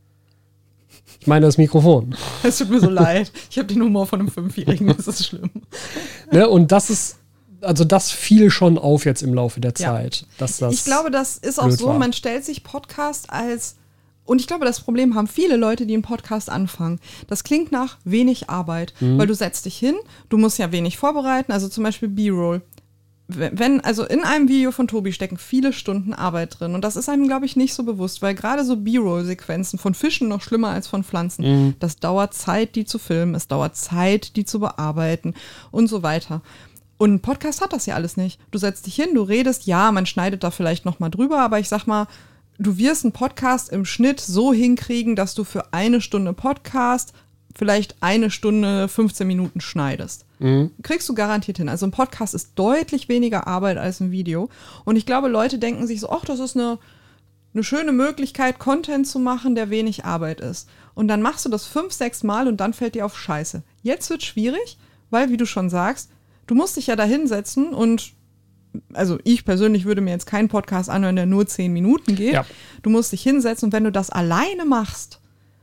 Ich meine das Mikrofon. Es tut mir so leid. Ich habe den Humor von einem 5-Jährigen, das ist schlimm. Ne, und das fiel schon auf jetzt im Laufe der Zeit. Dass das ich glaube, das ist auch so, man stellt sich Podcast und ich glaube, das Problem haben viele Leute, die einen Podcast anfangen. Das klingt nach wenig Arbeit, weil du setzt dich hin, du musst ja wenig vorbereiten, also zum Beispiel B-Roll. Also in einem Video von Tobi stecken viele Stunden Arbeit drin und das ist einem, glaube ich, nicht so bewusst, weil gerade so B-Roll-Sequenzen von Fischen noch schlimmer als von Pflanzen, das dauert Zeit, die zu filmen, es dauert Zeit, die zu bearbeiten und so weiter. Und ein Podcast hat das ja alles nicht. Du setzt dich hin, du redest, ja, man schneidet da vielleicht noch mal drüber, aber ich sag mal, du wirst einen Podcast im Schnitt so hinkriegen, dass du für 1 Stunde Podcast vielleicht 1 Stunde 15 Minuten schneidest. Kriegst du garantiert hin. Also ein Podcast ist deutlich weniger Arbeit als ein Video. Und ich glaube, Leute denken sich so, ach, das ist eine schöne Möglichkeit, Content zu machen, der wenig Arbeit ist. Und dann machst du das 5-6 Mal und dann fällt dir auf Scheiße. Jetzt wird es schwierig, weil, wie du schon sagst, du musst dich ja da hinsetzen und also ich persönlich würde mir jetzt keinen Podcast anhören, der nur 10 Minuten geht. Ja. Du musst dich hinsetzen und wenn du das alleine machst,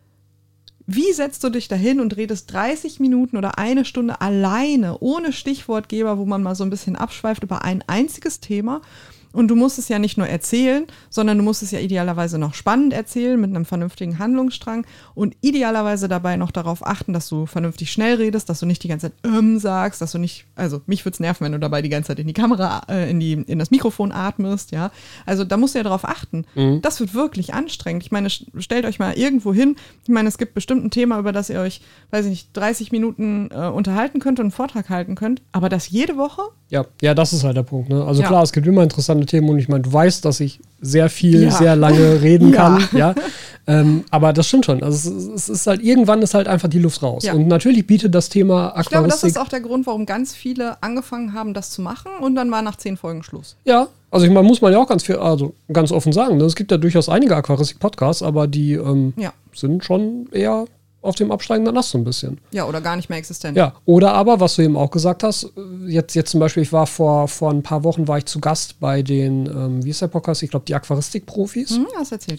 wie setzt du dich da hin und redest 30 Minuten oder 1 Stunde alleine, ohne Stichwortgeber, wo man mal so ein bisschen abschweift über ein einziges Thema? Und du musst es ja nicht nur erzählen, sondern du musst es ja idealerweise noch spannend erzählen mit einem vernünftigen Handlungsstrang und idealerweise dabei noch darauf achten, dass du vernünftig schnell redest, dass du nicht die ganze Zeit sagst, dass du nicht, also mich würde es nerven, wenn du dabei die ganze Zeit in die Kamera, in das Mikrofon atmest, ja. Also da musst du ja darauf achten. Das wird wirklich anstrengend. Ich meine, stellt euch mal irgendwo hin. Ich meine, es gibt bestimmt ein Thema, über das ihr euch, weiß ich nicht, 30 Minuten unterhalten könnt und einen Vortrag halten könnt, aber das jede Woche? Ja, das ist halt der Punkt. Ne? Also klar, es gibt immer interessante Themen und ich meine, du weißt, dass ich sehr viel, sehr lange reden kann. Ja. Aber das stimmt schon. Also es ist halt, irgendwann ist halt einfach die Luft raus. Ja. Und natürlich bietet das Thema Aquaristik. Ich glaube, das ist auch der Grund, warum ganz viele angefangen haben, das zu machen und dann war nach 10 Folgen Schluss. Ja, also ich meine, muss man ja auch ganz offen sagen. Ne? Es gibt ja durchaus einige Aquaristik-Podcasts, aber die sind schon eher auf dem absteigenden Ast so ein bisschen. Ja, oder gar nicht mehr existent. Ja, oder aber, was du eben auch gesagt hast, jetzt zum Beispiel, ich war vor ein paar Wochen war ich zu Gast bei den, wie ist der Podcast? Ich glaube, die Aquaristik-Profis. Hast erzählt,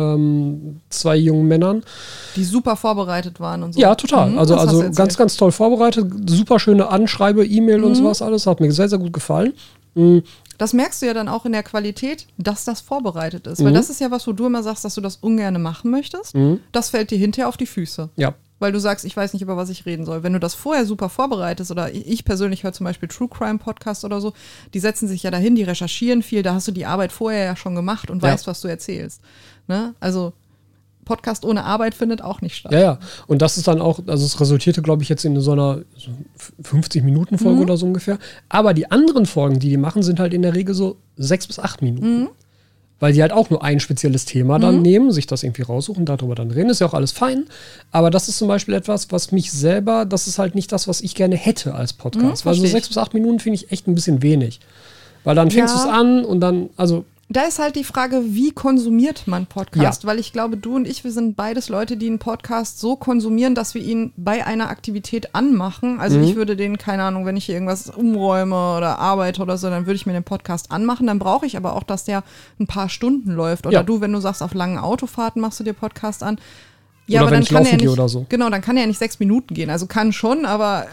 von 2 jungen Männern. Die super vorbereitet waren und so. Ja, total. Also ganz, ganz toll vorbereitet. Super schöne Anschreibe, E-Mail und sowas alles. Hat mir sehr, sehr gut gefallen. Das merkst du ja dann auch in der Qualität, dass das vorbereitet ist. Weil das ist ja was, wo du immer sagst, dass du das ungern machen möchtest. Das fällt dir hinterher auf die Füße. Ja. Weil du sagst, ich weiß nicht, über was ich reden soll. Wenn du das vorher super vorbereitest, oder ich persönlich höre zum Beispiel True Crime Podcast oder so, die setzen sich ja dahin, die recherchieren viel, da hast du die Arbeit vorher ja schon gemacht und weißt, was du erzählst. Ne? Also Podcast ohne Arbeit findet auch nicht statt. Ja. Und das ist dann auch, also es resultierte, glaube ich, jetzt in so einer 50-Minuten-Folge oder so ungefähr. Aber die anderen Folgen, die machen, sind halt in der Regel so 6 bis 8 Minuten. Weil die halt auch nur ein spezielles Thema dann nehmen, sich das irgendwie raussuchen, darüber dann reden. Ist ja auch alles fein. Aber das ist zum Beispiel etwas, was mich selber, das ist halt nicht das, was ich gerne hätte als Podcast. Weil so 6 bis 8 Minuten finde ich echt ein bisschen wenig. Weil dann fängst du es an und dann, also da ist halt die Frage, wie konsumiert man Podcast? Ja. Weil ich glaube, du und ich, wir sind beides Leute, die einen Podcast so konsumieren, dass wir ihn bei einer Aktivität anmachen. Also ich würde den, keine Ahnung, wenn ich hier irgendwas umräume oder arbeite oder so, dann würde ich mir den Podcast anmachen. Dann brauche ich aber auch, dass der ein paar Stunden läuft. Oder du, wenn du sagst, auf langen Autofahrten machst du dir Podcast an. Ja, oder aber wenn dann kann er nicht, oder so. Genau, dann kann er ja nicht 6 Minuten gehen. Also kann schon, aber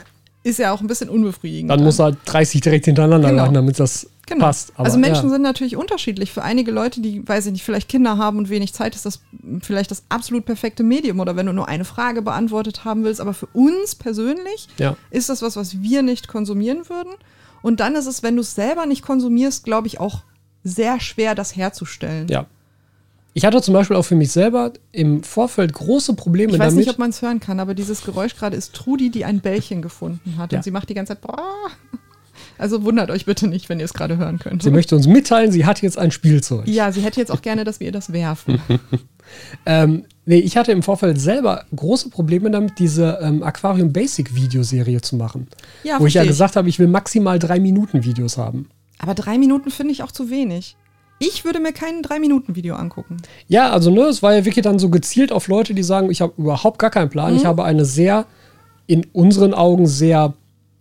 ist ja auch ein bisschen unbefriedigend. Dann muss halt 30 direkt hintereinander machen, damit das passt. Aber, also Menschen sind natürlich unterschiedlich. Für einige Leute, die, weiß ich nicht, vielleicht Kinder haben und wenig Zeit, ist das vielleicht das absolut perfekte Medium. Oder wenn du nur eine Frage beantwortet haben willst. Aber für uns persönlich ist das was wir nicht konsumieren würden. Und dann ist es, wenn du es selber nicht konsumierst, glaube ich, auch sehr schwer, das herzustellen. Ja. Ich hatte zum Beispiel auch für mich selber im Vorfeld große Probleme damit. Ich weiß nicht, ob man es hören kann, aber dieses Geräusch gerade ist Trudi, die ein Bällchen gefunden hat. Und sie macht die ganze Zeit boah. Also wundert euch bitte nicht, wenn ihr es gerade hören könnt. Sie möchte uns mitteilen, sie hat jetzt ein Spielzeug. Ja, sie hätte jetzt auch gerne, dass wir ihr das werfen. Ich hatte im Vorfeld selber große Probleme damit, diese Aquarium Basic Videoserie zu machen. Ja, wo ich ja gesagt habe, ich will maximal 3 Minuten Videos haben. Aber 3 Minuten finde ich auch zu wenig. Ich würde mir kein 3-Minuten-Video angucken. Ja, also es war ja wirklich dann so gezielt auf Leute, die sagen, ich habe überhaupt gar keinen Plan. Ich habe eine sehr, in unseren Augen sehr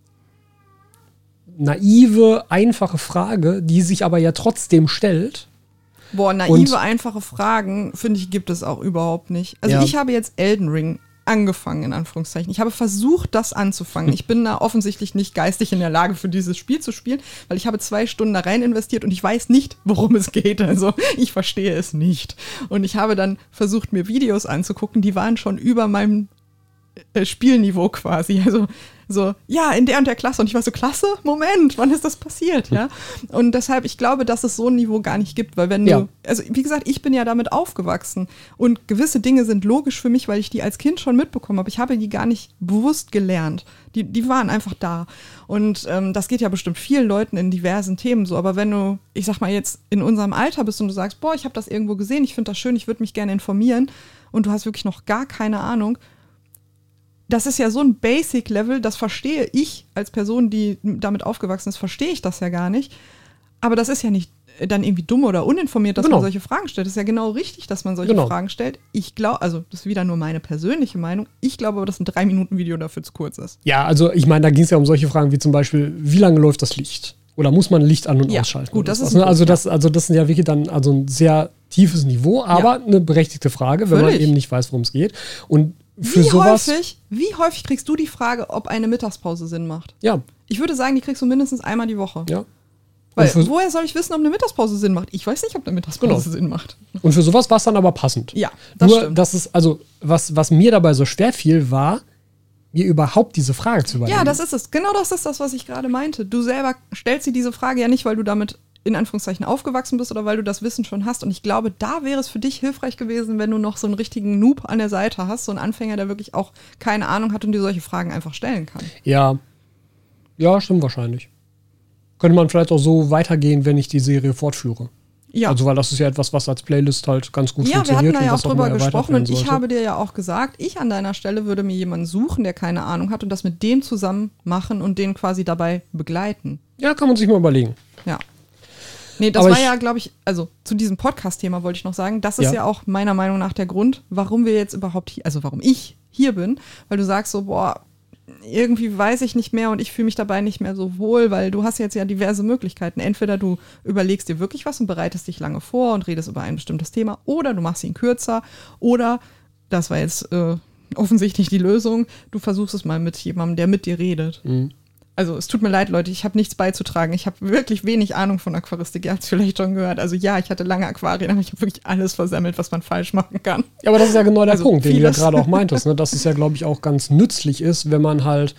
naive, einfache Frage, die sich aber ja trotzdem stellt. Boah, naive, einfache Fragen, finde ich, gibt es auch überhaupt nicht. Also ich habe jetzt Elden Ring angefangen, in Anführungszeichen. Ich habe versucht, das anzufangen. Ich bin da offensichtlich nicht geistig in der Lage, für dieses Spiel zu spielen, weil ich habe 2 Stunden da rein investiert und ich weiß nicht, worum es geht. Also ich verstehe es nicht. Und ich habe dann versucht, mir Videos anzugucken, die waren schon über meinem Spielniveau quasi. Also so, ja, in der und der Klasse. Und ich war so, Klasse? Moment, wann ist das passiert? Ja. Und deshalb, ich glaube, dass es so ein Niveau gar nicht gibt, weil wenn du, also wie gesagt, ich bin ja damit aufgewachsen und gewisse Dinge sind logisch für mich, weil ich die als Kind schon mitbekommen habe. Ich habe die gar nicht bewusst gelernt. Die waren einfach da. Und das geht ja bestimmt vielen Leuten in diversen Themen so. Aber wenn du, ich sag mal jetzt, in unserem Alter bist und du sagst, boah, ich habe das irgendwo gesehen, ich finde das schön, ich würde mich gerne informieren und du hast wirklich noch gar keine Ahnung, das ist ja so ein Basic-Level, das verstehe ich als Person, die damit aufgewachsen ist, verstehe ich das ja gar nicht. Aber das ist ja nicht dann irgendwie dumm oder uninformiert, dass man solche Fragen stellt. Das ist ja genau richtig, dass man solche Fragen stellt. Ich glaube, also das ist wieder nur meine persönliche Meinung, ich glaube aber, dass ein 3-Minuten-Video dafür zu kurz ist. Ja, also ich meine, da ging es ja um solche Fragen wie zum Beispiel, wie lange läuft das Licht? Oder muss man Licht an- und ausschalten? Gut, das ist also das sind ja wirklich dann also ein sehr tiefes Niveau, aber eine berechtigte Frage, wenn man eben nicht weiß, worum es geht. Und für wie häufig kriegst du die Frage, ob eine Mittagspause Sinn macht? Ja. Ich würde sagen, die kriegst du mindestens einmal die Woche. Ja. Weil woher soll ich wissen, ob eine Mittagspause Sinn macht? Ich weiß nicht, ob eine Mittagspause Sinn macht. Und für sowas war es dann aber passend. Ja, das stimmt. Das ist, also, was mir dabei so schwer fiel, war, mir überhaupt diese Frage zu überlegen. Ja, das ist es. Genau das ist das, was ich gerade meinte. Du selber stellst dir diese Frage ja nicht, weil du damit in Anführungszeichen aufgewachsen bist oder weil du das Wissen schon hast. Und ich glaube, da wäre es für dich hilfreich gewesen, wenn du noch so einen richtigen Noob an der Seite hast, so einen Anfänger, der wirklich auch keine Ahnung hat und dir solche Fragen einfach stellen kann. Ja, stimmt wahrscheinlich. Könnte man vielleicht auch so weitergehen, wenn ich die Serie fortführe. Ja. Also, weil das ist ja etwas, was als Playlist halt ganz gut funktioniert. Ja, wir hatten da ja auch drüber gesprochen und ich sollte. habe dir ja auch gesagt, ich an deiner Stelle würde mir jemanden suchen, der keine Ahnung hat und das mit dem zusammen machen und den quasi dabei begleiten. Ja, kann man sich mal überlegen. Ja. Nee, das war ja, glaube ich, also zu diesem Podcast-Thema wollte ich noch sagen, das ist ja auch meiner Meinung nach der Grund, warum wir jetzt überhaupt hier, also warum ich hier bin, weil du sagst so, boah, irgendwie weiß ich nicht mehr und ich fühle mich dabei nicht mehr so wohl, weil du hast jetzt ja diverse Möglichkeiten. Entweder du überlegst dir wirklich was und bereitest dich lange vor und redest über ein bestimmtes Thema oder du machst ihn kürzer oder, das war jetzt offensichtlich die Lösung, du versuchst es mal mit jemandem, der mit dir redet. Mhm. Also es tut mir leid, Leute, ich habe nichts beizutragen. Ich habe wirklich wenig Ahnung von Aquaristik. Ihr habt es vielleicht schon gehört. Also ja, ich hatte lange Aquarien, aber ich habe wirklich alles versammelt, was man falsch machen kann. Ja, aber das ist ja genau der Punkt, den du ja gerade auch meintest. Ne? Dass es ja, glaube ich, auch ganz nützlich ist, wenn man halt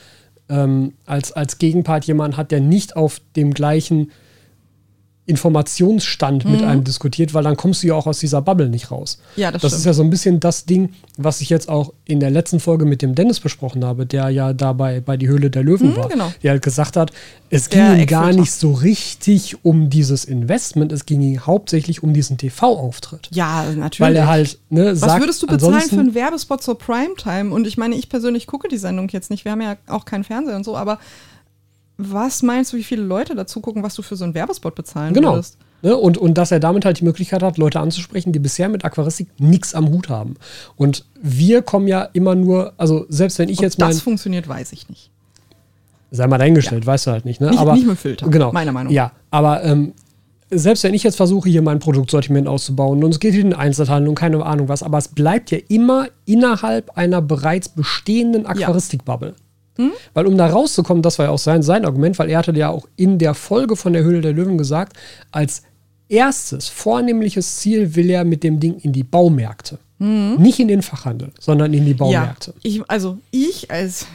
als Gegenpart jemanden hat, der nicht auf dem gleichen Informationsstand mit einem diskutiert, weil dann kommst du ja auch aus dieser Bubble nicht raus. Ja, das stimmt. Ist ja so ein bisschen das Ding, was ich jetzt auch in der letzten Folge mit dem Dennis besprochen habe, der ja dabei bei die Höhle der Löwen war. Genau. Der halt gesagt hat, es ging ihm gar nicht so richtig um dieses Investment, es ging ihm hauptsächlich um diesen TV-Auftritt. Ja, natürlich. Weil er halt sagt, was würdest du bezahlen für einen Werbespot zur Primetime? Und ich meine, ich persönlich gucke die Sendung jetzt nicht, wir haben ja auch keinen Fernseher und so, aber was meinst du, wie viele Leute dazu gucken, was du für so einen Werbespot bezahlen würdest? Ne? Und dass er damit halt die Möglichkeit hat, Leute anzusprechen, die bisher mit Aquaristik nichts am Hut haben. Und wir kommen ja immer nur, also selbst wenn ich jetzt mal. Ob das funktioniert, weiß ich nicht. Sei mal dahingestellt, weißt du halt nicht. Ne? Nicht mit Filter, genau, meiner Meinung nach. Ja, aber selbst wenn ich jetzt versuche, hier mein Produktsortiment auszubauen und es geht in den Einzelhandel und keine Ahnung was, aber es bleibt ja immer innerhalb einer bereits bestehenden Aquaristik-Bubble. Weil um da rauszukommen, das war ja auch sein Argument, weil er hatte ja auch in der Folge von der Höhle der Löwen gesagt, als erstes vornehmliches Ziel will er mit dem Ding in die Baumärkte. Nicht in den Fachhandel, sondern in die Baumärkte. Ja, ich als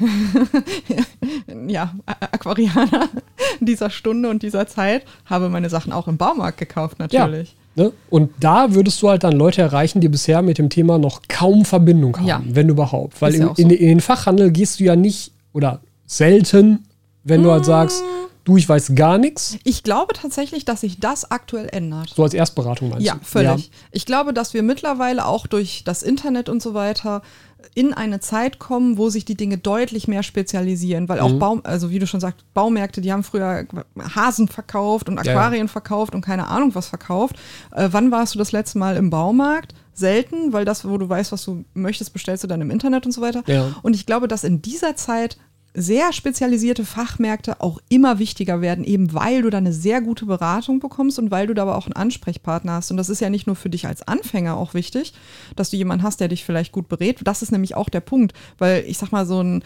Aquarianer dieser Stunde und dieser Zeit habe meine Sachen auch im Baumarkt gekauft, natürlich. Ja, ne? Und da würdest du halt dann Leute erreichen, die bisher mit dem Thema noch kaum Verbindung haben, wenn überhaupt. Weil in den Fachhandel gehst du ja nicht oder selten, wenn du halt sagst, du, ich weiß gar nichts. Ich glaube tatsächlich, dass sich das aktuell ändert. So als Erstberatung meinst du? Ja, völlig. Ja. Ich glaube, dass wir mittlerweile auch durch das Internet und so weiter in eine Zeit kommen, wo sich die Dinge deutlich mehr spezialisieren, weil auch wie du schon sagst, Baumärkte, die haben früher Hasen verkauft und Aquarien verkauft und keine Ahnung was verkauft. Wann warst du das letzte Mal im Baumarkt? Selten, weil das, wo du weißt, was du möchtest, bestellst du dann im Internet und so weiter. Ja. Und ich glaube, dass in dieser Zeit sehr spezialisierte Fachmärkte auch immer wichtiger werden, eben weil du da eine sehr gute Beratung bekommst und weil du da aber auch einen Ansprechpartner hast. Und das ist ja nicht nur für dich als Anfänger auch wichtig, dass du jemanden hast, der dich vielleicht gut berät. Das ist nämlich auch der Punkt, weil ich sag mal, so ein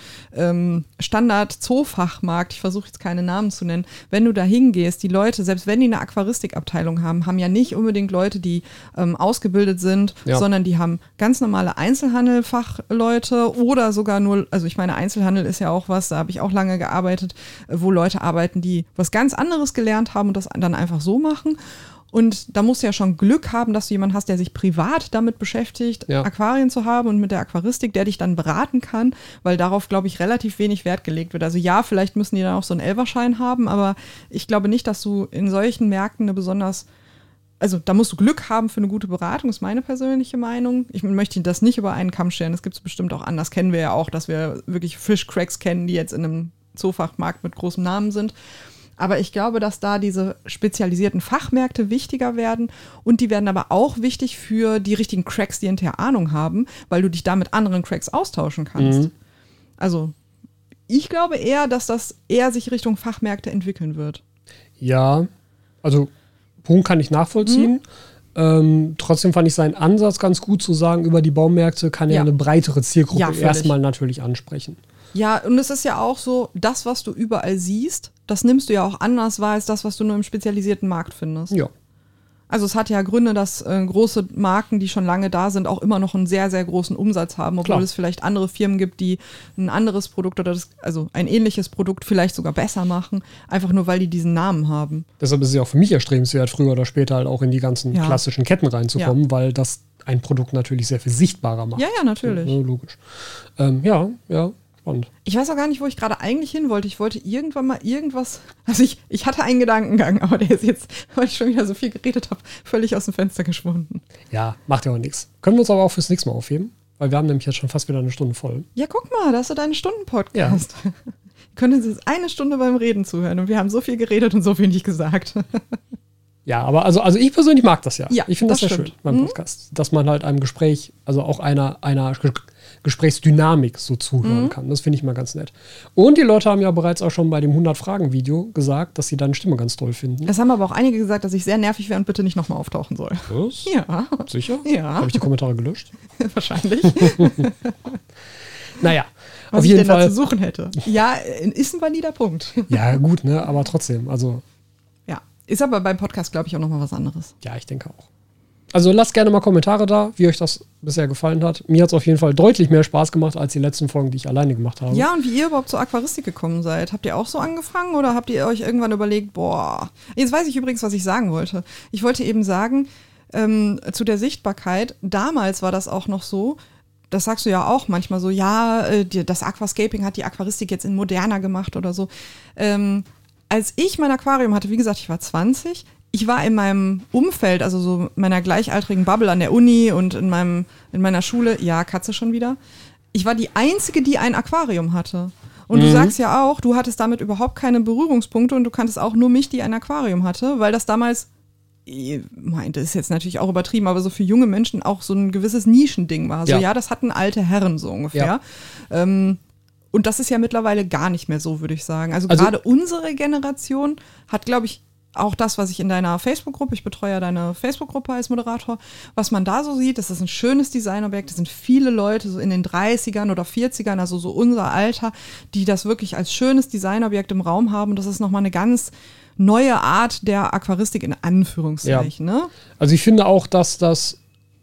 Standard-Zoofachmarkt, ich versuche jetzt keine Namen zu nennen, wenn du da hingehst, die Leute, selbst wenn die eine Aquaristikabteilung haben ja nicht unbedingt Leute, die ausgebildet sind, sondern die haben ganz normale Einzelhandelfachleute oder sogar nur, also ich meine, Einzelhandel ist ja auch was, da habe ich auch lange gearbeitet, wo Leute arbeiten, die was ganz anderes gelernt haben und das dann einfach so machen. Und da musst du ja schon Glück haben, dass du jemanden hast, der sich privat damit beschäftigt, Aquarien zu haben und mit der Aquaristik, der dich dann beraten kann, weil darauf, glaube ich, relativ wenig Wert gelegt wird. Also ja, vielleicht müssen die dann auch so einen Elferschein haben, aber ich glaube nicht, dass du in solchen Märkten also da musst du Glück haben für eine gute Beratung, ist meine persönliche Meinung. Ich möchte das nicht über einen Kamm scheren, das gibt es bestimmt auch anders. Kennen wir ja auch, dass wir wirklich Fischcracks kennen, die jetzt in einem Zoofachmarkt mit großem Namen sind. Aber ich glaube, dass da diese spezialisierten Fachmärkte wichtiger werden und die werden aber auch wichtig für die richtigen Cracks, die hinterher Ahnung haben, weil du dich da mit anderen Cracks austauschen kannst. Also ich glaube eher, dass das eher sich Richtung Fachmärkte entwickeln wird. Ja, also Punkt kann ich nachvollziehen. Trotzdem fand ich seinen Ansatz ganz gut zu sagen, über die Baumärkte kann er eine breitere Zielgruppe erstmal natürlich ansprechen. Ja, und es ist ja auch so, das, was du überall siehst, das nimmst du ja auch anders wahr als das, was du nur im spezialisierten Markt findest. Ja. Also es hat ja Gründe, dass große Marken, die schon lange da sind, auch immer noch einen sehr, sehr großen Umsatz haben, obwohl es vielleicht andere Firmen gibt, die ein anderes Produkt oder also ein ähnliches Produkt vielleicht sogar besser machen, einfach nur, weil die diesen Namen haben. Deshalb ist es ja auch für mich erstrebenswert, früher oder später halt auch in die ganzen klassischen Ketten reinzukommen, weil das ein Produkt natürlich sehr viel sichtbarer macht. Ja, natürlich. Ja, logisch. Ja. Spannend. Ich weiß auch gar nicht, wo ich gerade eigentlich hin wollte. Ich wollte irgendwann mal irgendwas. Also ich hatte einen Gedankengang, aber der ist jetzt, weil ich schon wieder so viel geredet habe, völlig aus dem Fenster geschwunden. Ja, macht ja auch nichts. Können wir uns aber auch fürs nächste Mal aufheben? Weil wir haben nämlich jetzt schon fast wieder eine Stunde voll. Ja, guck mal, da hast du deinen Stunden-Podcast. Ja. Können Sie jetzt eine Stunde beim Reden zuhören und wir haben so viel geredet und so wenig gesagt. Ja, aber also ich persönlich mag das ja. Ich finde das sehr schön beim Podcast, dass man halt einem Gespräch, also auch einer Gesprächsdynamik so zuhören kann. Das finde ich mal ganz nett. Und die Leute haben ja bereits auch schon bei dem 100-Fragen-Video gesagt, dass sie deine Stimme ganz toll finden. Das haben aber auch einige gesagt, dass ich sehr nervig wäre und bitte nicht nochmal auftauchen soll. Was? Ja. Sicher? Ja. Habe ich die Kommentare gelöscht? Wahrscheinlich. Naja, was auf jeden ich denn Fall da zu suchen hätte. Ja, ist ein valider Punkt. Ja, gut, ne? Aber trotzdem, also. Ja, ist aber beim Podcast, glaube ich, auch nochmal was anderes. Ja, ich denke auch. Also lasst gerne mal Kommentare da, wie euch das bisher gefallen hat. Mir hat es auf jeden Fall deutlich mehr Spaß gemacht als die letzten Folgen, die ich alleine gemacht habe. Ja, und wie ihr überhaupt zur Aquaristik gekommen seid. Habt ihr auch so angefangen oder habt ihr euch irgendwann überlegt, boah, jetzt weiß ich übrigens, was ich sagen wollte. Ich wollte eben sagen, zu der Sichtbarkeit, damals war das auch noch so, das sagst du ja auch manchmal so, ja, das Aquascaping hat die Aquaristik jetzt in moderner gemacht oder so. Als ich mein Aquarium hatte, wie gesagt, ich war 20, ich war in meinem Umfeld, also so meiner gleichaltrigen Bubble an der Uni und in meiner Schule, ja, Katze schon wieder. Ich war die Einzige, die ein Aquarium hatte. Und du sagst ja auch, du hattest damit überhaupt keine Berührungspunkte und du kanntest auch nur mich, die ein Aquarium hatte, weil das damals, ich meinte, ist jetzt natürlich auch übertrieben, aber so für junge Menschen auch so ein gewisses Nischending war. So, ja, das hatten alte Herren so ungefähr. Ja. Und das ist ja mittlerweile gar nicht mehr so, würde ich sagen. Also gerade unsere Generation hat, glaube ich, auch das, was ich in deiner Facebook-Gruppe, ich betreue ja deine Facebook-Gruppe als Moderator, was man da so sieht, das ist ein schönes Designobjekt, das sind viele Leute so in den 30ern oder 40ern, also so unser Alter, die das wirklich als schönes Designobjekt im Raum haben. Und das ist nochmal eine ganz neue Art der Aquaristik in Anführungszeichen. Ne? Also ich finde auch, dass das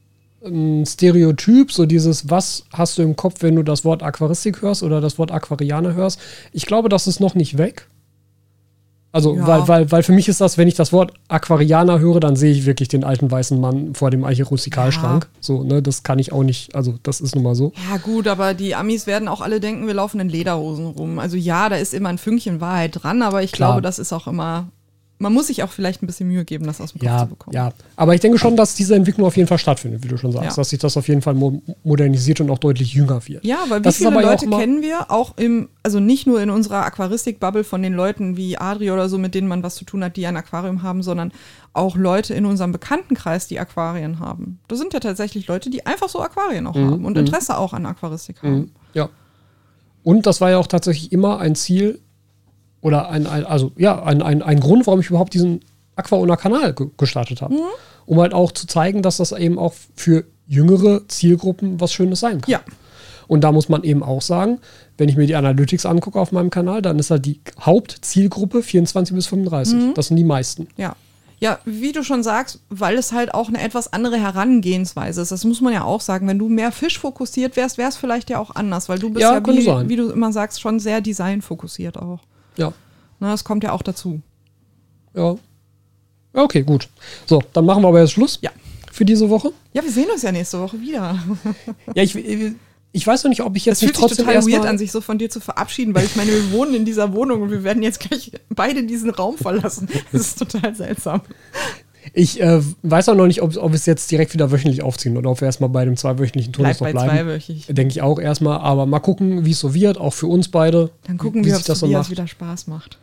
Stereotyp, so dieses, was hast du im Kopf, wenn du das Wort Aquaristik hörst oder das Wort Aquarianer hörst, ich glaube, das ist noch nicht weg. Also, Ja. weil für mich ist das, wenn ich das Wort Aquarianer höre, dann sehe ich wirklich den alten weißen Mann vor dem Eiche-Rustikalschrank. So, ne, das kann ich auch nicht, also das ist nun mal so. Ja gut, aber die Amis werden auch alle denken, wir laufen in Lederhosen rum. Also ja, da ist immer ein Fünkchen Wahrheit dran, aber ich Klar. glaube, das ist auch immer, man muss sich auch vielleicht ein bisschen Mühe geben, das aus dem Kopf zu bekommen. Ja, aber ich denke schon, dass diese Entwicklung auf jeden Fall stattfindet, wie du schon sagst, Ja. dass sich das auf jeden Fall modernisiert und auch deutlich jünger wird. Ja, weil wie Das ist viele aber ja auch Leute immer- kennen wir, auch also nicht nur in unserer Aquaristik-Bubble von den Leuten wie Adri oder so, mit denen man was zu tun hat, die ein Aquarium haben, sondern auch Leute in unserem Bekanntenkreis, die Aquarien haben. Das sind ja tatsächlich Leute, die einfach so Aquarien auch haben und Interesse auch an Aquaristik haben. Ja. Und das war ja auch tatsächlich immer ein Ziel oder ein Grund, warum ich überhaupt diesen Aquaona-Kanal gestartet habe. Um halt auch zu zeigen, dass das eben auch für jüngere Zielgruppen was Schönes sein kann. Ja. Und da muss man eben auch sagen, wenn ich mir die Analytics angucke auf meinem Kanal, dann ist halt die Hauptzielgruppe 24 bis 35. Das sind die meisten. Ja. Ja, wie du schon sagst, weil es halt auch eine etwas andere Herangehensweise ist. Das muss man ja auch sagen. Wenn du mehr fischfokussiert wärst, wäre es vielleicht ja auch anders, weil du bist Ja, ja, könnte sein. wie du immer sagst, schon sehr designfokussiert auch. Ja. Na, das kommt ja auch dazu. Ja. Ja, okay, gut. So, dann machen wir aber jetzt Schluss. Ja. Für diese Woche. Ja, wir sehen uns ja nächste Woche wieder. Ja, ich weiß noch nicht, ob ich Das jetzt fühlt nicht sich trotzdem total weird erstmal... an, sich so von dir zu verabschieden, weil ich meine, wir wohnen in dieser Wohnung und wir werden jetzt gleich beide diesen Raum verlassen. Das ist total seltsam. Ich weiß auch noch nicht, ob wir es jetzt direkt wieder wöchentlich aufziehen oder ob wir erstmal bei dem zweiwöchentlichen Turnus noch Bleibt bei bleiben. zweiwöchig. Denke ich auch erstmal. Aber mal gucken, wie es so wird, auch für uns beide. Dann gucken wie wir, sich ob das es so Tobias macht. wieder Spaß macht.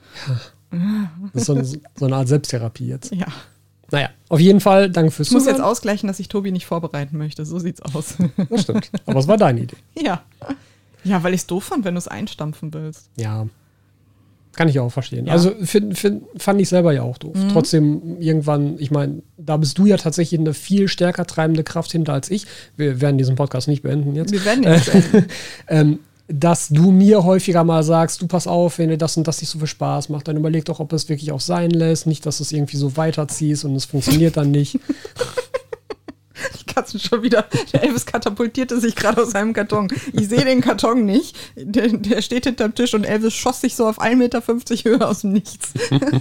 Das ist so eine Art Selbsttherapie jetzt. Ja. Naja, auf jeden Fall, danke fürs Ich muss jetzt Zuhören. ausgleichen, dass ich Tobi nicht vorbereiten möchte. So sieht's aus. Das stimmt. Aber es war deine Idee. Ja. Ja, weil ich es doof fand, wenn du es einstampfen willst. Ja. Kann ich auch verstehen. Ja. Also fand ich selber ja auch doof. Trotzdem irgendwann, ich meine, da bist du ja tatsächlich eine viel stärker treibende Kraft hinter als ich. Wir werden diesen Podcast nicht beenden jetzt. Wir werden jetzt Dass du mir häufiger mal sagst, du pass auf, wenn dir das und das nicht so viel Spaß macht, dann überleg doch, ob es wirklich auch sein lässt. Nicht, dass du es irgendwie so weiterziehst und es funktioniert dann nicht. die Katzen schon wieder. Der Elvis katapultierte sich gerade aus seinem Karton. Ich sehe den Karton nicht. Der steht hinterm Tisch und Elvis schoss sich so auf 1,50 Meter Höhe aus dem Nichts.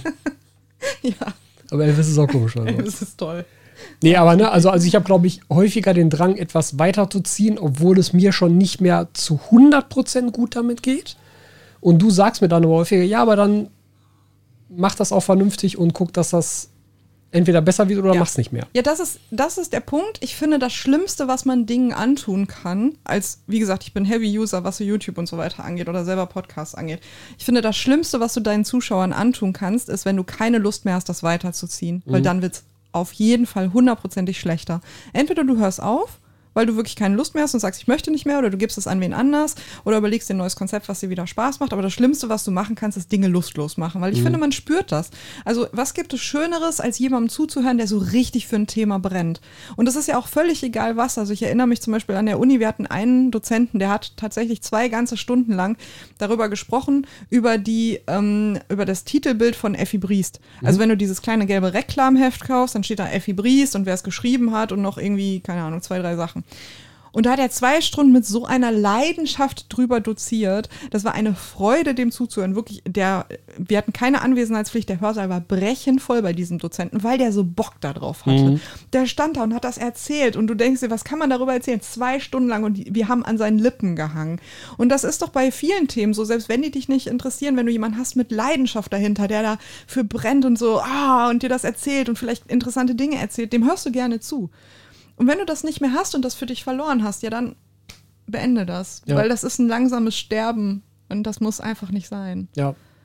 Ja, Aber Elvis ist auch komisch. Also. Elvis ist toll. Nee, aber ne, also ich habe, glaube ich, häufiger den Drang, etwas weiterzuziehen, obwohl es mir schon nicht mehr zu 100% gut damit geht. Und du sagst mir dann aber häufiger, ja, aber dann mach das auch vernünftig und guck, dass das entweder besser wird oder Ja. mach's nicht mehr. Ja, das ist der Punkt. Ich finde, das Schlimmste, was man Dingen antun kann, als, wie gesagt, ich bin Heavy-User, was so YouTube und so weiter angeht oder selber Podcasts angeht. Ich finde, das Schlimmste, was du deinen Zuschauern antun kannst, ist, wenn du keine Lust mehr hast, das weiterzuziehen. Weil dann wird's auf jeden Fall 100% schlechter. Entweder du hörst auf, weil du wirklich keine Lust mehr hast und sagst, ich möchte nicht mehr, oder du gibst es an wen anders oder überlegst dir ein neues Konzept, was dir wieder Spaß macht. Aber das Schlimmste, was du machen kannst, ist Dinge lustlos machen, weil ich finde, man spürt das. Also was gibt es Schöneres, als jemandem zuzuhören, der so richtig für ein Thema brennt? Und das ist ja auch völlig egal was. Also ich erinnere mich zum Beispiel an der Uni, wir hatten einen Dozenten, der hat tatsächlich 2 ganze Stunden lang darüber gesprochen, über das Titelbild von Effi Briest. Also wenn du dieses kleine gelbe Reklamheft kaufst, dann steht da Effi Briest und wer es geschrieben hat und noch irgendwie, keine Ahnung, 2, 3 Sachen. Und da hat er 2 Stunden mit so einer Leidenschaft drüber doziert. Das war eine Freude, dem zuzuhören. Wirklich, wir hatten keine Anwesenheitspflicht. Der Hörsaal war brechend voll bei diesem Dozenten, weil der so Bock da drauf hatte. Der stand da und hat das erzählt. Und du denkst dir, was kann man darüber erzählen? 2 Stunden lang und wir haben an seinen Lippen gehangen. Und das ist doch bei vielen Themen so, selbst wenn die dich nicht interessieren, wenn du jemanden hast mit Leidenschaft dahinter, der dafür brennt und so, und dir das erzählt und vielleicht interessante Dinge erzählt, dem hörst du gerne zu. Und wenn du das nicht mehr hast und das für dich verloren hast, ja, dann beende das. Ja. Weil das ist ein langsames Sterben und das muss einfach nicht sein. Ja.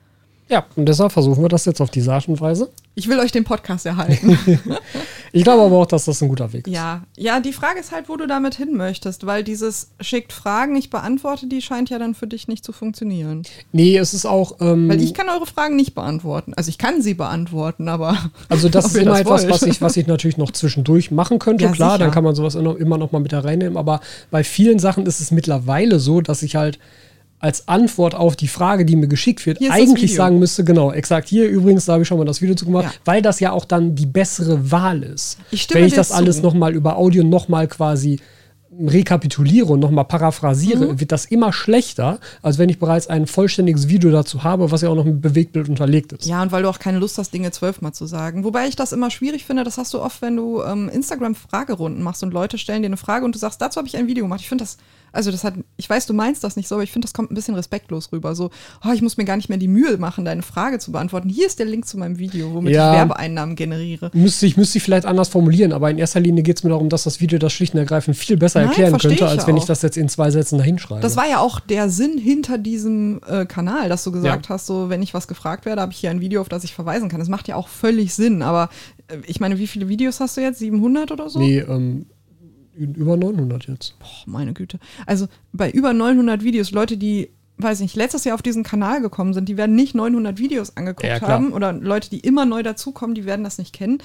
Ja, und deshalb versuchen wir das jetzt auf diese Art und Weise. Ich will euch den Podcast erhalten. Ich glaube aber auch, dass das ein guter Weg ist. Ja, die Frage ist halt, wo du damit hin möchtest, weil dieses schickt Fragen, ich beantworte die, scheint ja dann für dich nicht zu funktionieren. Nee, es ist auch... weil ich kann eure Fragen nicht beantworten. Also ich kann sie beantworten, aber... Also das ist immer etwas, was ich natürlich noch zwischendurch machen könnte. Ja, klar, sicher. Dann kann man sowas immer noch mal mit da reinnehmen. Aber bei vielen Sachen ist es mittlerweile so, dass ich halt als Antwort auf die Frage, die mir geschickt wird, eigentlich sagen müsste, genau, exakt hier übrigens, da habe ich schon mal das Video zu gemacht, weil das ja auch dann die bessere Wahl ist. Wenn ich das alles nochmal über Audio nochmal quasi rekapituliere und nochmal paraphrasiere, wird das immer schlechter, als wenn ich bereits ein vollständiges Video dazu habe, was ja auch noch mit Bewegtbild unterlegt ist. Ja, und weil du auch keine Lust hast, Dinge 12-mal zu sagen. Wobei ich das immer schwierig finde, das hast du oft, wenn du Instagram-Fragerunden machst und Leute stellen dir eine Frage und du sagst, dazu habe ich ein Video gemacht. Ich finde das, ich weiß, du meinst das nicht so, aber ich finde, das kommt ein bisschen respektlos rüber. So, ich muss mir gar nicht mehr die Mühe machen, deine Frage zu beantworten. Hier ist der Link zu meinem Video, womit ich Werbeeinnahmen generiere. Müsste ich vielleicht anders formulieren, aber in erster Linie geht es mir darum, dass das Video das schlicht und ergreifend viel besser erklären könnte, als wenn ich das jetzt in 2 Sätzen dahinschreibe. Das war ja auch der Sinn hinter diesem Kanal, dass du gesagt hast, so, wenn ich was gefragt werde, habe ich hier ein Video, auf das ich verweisen kann. Das macht ja auch völlig Sinn, aber ich meine, wie viele Videos hast du jetzt? 700 oder so? Nee, über 900 jetzt. Boah, meine Güte. Also bei über 900 Videos, Leute, die, weiß nicht, letztes Jahr auf diesen Kanal gekommen sind, die werden nicht 900 Videos angeguckt haben. Oder Leute, die immer neu dazukommen, die werden das nicht kennen.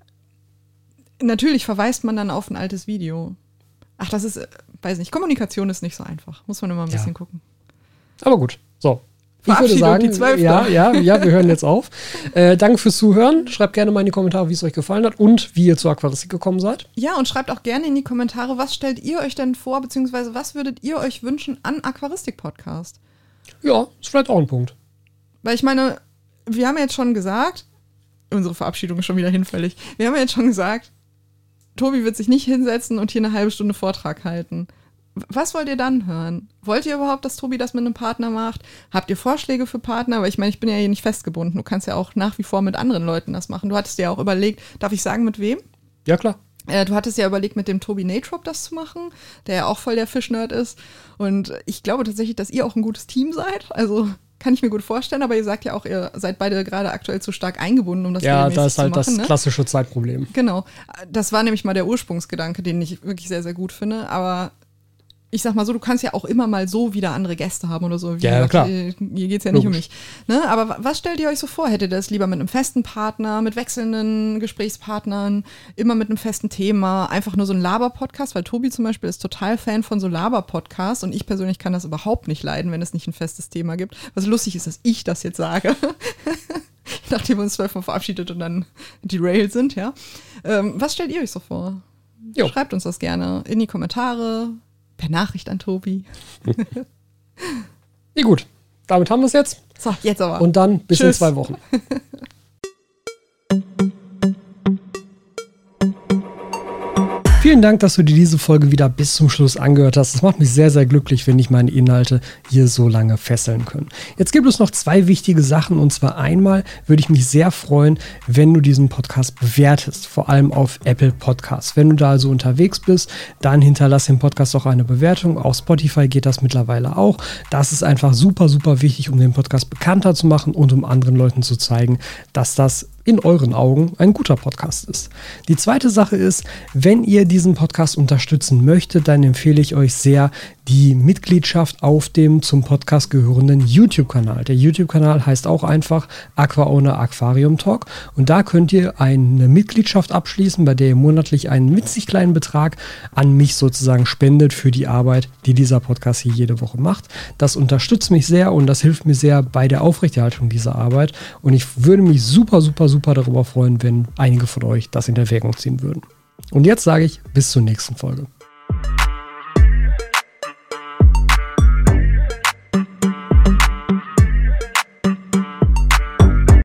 Natürlich verweist man dann auf ein altes Video. Ach, das ist, weiß nicht, Kommunikation ist nicht so einfach. Muss man immer ein bisschen gucken. Aber gut, so. Ich würde sagen, die 12. Ja, wir hören jetzt auf. Danke fürs Zuhören. Schreibt gerne mal in die Kommentare, wie es euch gefallen hat und wie ihr zur Aquaristik gekommen seid. Ja, und schreibt auch gerne in die Kommentare, was stellt ihr euch denn vor, beziehungsweise was würdet ihr euch wünschen an Aquaristik-Podcast? Ja, ist vielleicht auch ein Punkt. Weil ich meine, wir haben ja jetzt schon gesagt, unsere Verabschiedung ist schon wieder hinfällig, wir haben ja jetzt schon gesagt, Tobi wird sich nicht hinsetzen und hier eine halbe Stunde Vortrag halten. Was wollt ihr dann hören? Wollt ihr überhaupt, dass Tobi das mit einem Partner macht? Habt ihr Vorschläge für Partner? Weil ich meine, ich bin ja hier nicht festgebunden. Du kannst ja auch nach wie vor mit anderen Leuten das machen. Du hattest ja auch überlegt, darf ich sagen, mit wem? Ja, klar. Du hattest ja überlegt, mit dem Tobi Natrop das zu machen, der ja auch voll der Fischnerd ist. Und ich glaube tatsächlich, dass ihr auch ein gutes Team seid. Also kann ich mir gut vorstellen. Aber ihr sagt ja auch, ihr seid beide gerade aktuell zu stark eingebunden, um das regelmäßig zu machen. Ja, das ist halt das klassische Zeitproblem. Genau. Das war nämlich mal der Ursprungsgedanke, den ich wirklich sehr, sehr gut finde. Aber ich sag mal so, du kannst ja auch immer mal so wieder andere Gäste haben oder so. Ja, klar. Hier geht's ja nicht um mich. Ne? Aber was stellt ihr euch so vor? Hättet ihr das lieber mit einem festen Partner, mit wechselnden Gesprächspartnern, immer mit einem festen Thema, einfach nur so ein Laber-Podcast? Weil Tobi zum Beispiel ist total Fan von so Laber-Podcasts und ich persönlich kann das überhaupt nicht leiden, wenn es nicht ein festes Thema gibt. Was lustig ist, dass ich das jetzt sage. Nachdem wir uns 12 Mal verabschiedet und dann derailed sind, ja. Was stellt ihr euch so vor? Jo. Schreibt uns das gerne in die Kommentare. Per Nachricht an Tobi. Ja, gut. Damit haben wir es jetzt. So, jetzt aber. Und dann bis in 2 Wochen. Vielen Dank, dass du dir diese Folge wieder bis zum Schluss angehört hast. Das macht mich sehr, sehr glücklich, wenn ich meine Inhalte hier so lange fesseln kann. Jetzt gibt es noch 2 wichtige Sachen. Und zwar einmal würde ich mich sehr freuen, wenn du diesen Podcast bewertest. Vor allem auf Apple Podcasts. Wenn du da also unterwegs bist, dann hinterlass dem Podcast auch eine Bewertung. Auf Spotify geht das mittlerweile auch. Das ist einfach super, super wichtig, um den Podcast bekannter zu machen und um anderen Leuten zu zeigen, dass das in euren Augen ein guter Podcast ist. Die zweite Sache ist, wenn ihr diesen Podcast unterstützen möchtet, dann empfehle ich euch sehr die Mitgliedschaft auf dem zum Podcast gehörenden YouTube-Kanal. Der YouTube-Kanal heißt auch einfach AquaOwner Aquarium Talk und da könnt ihr eine Mitgliedschaft abschließen, bei der ihr monatlich einen winzig kleinen Betrag an mich sozusagen spendet für die Arbeit, die dieser Podcast hier jede Woche macht. Das unterstützt mich sehr und das hilft mir sehr bei der Aufrechterhaltung dieser Arbeit und ich würde mich super, super, super darüber freuen, wenn einige von euch das in Erwägung ziehen würden. Und jetzt sage ich bis zur nächsten Folge.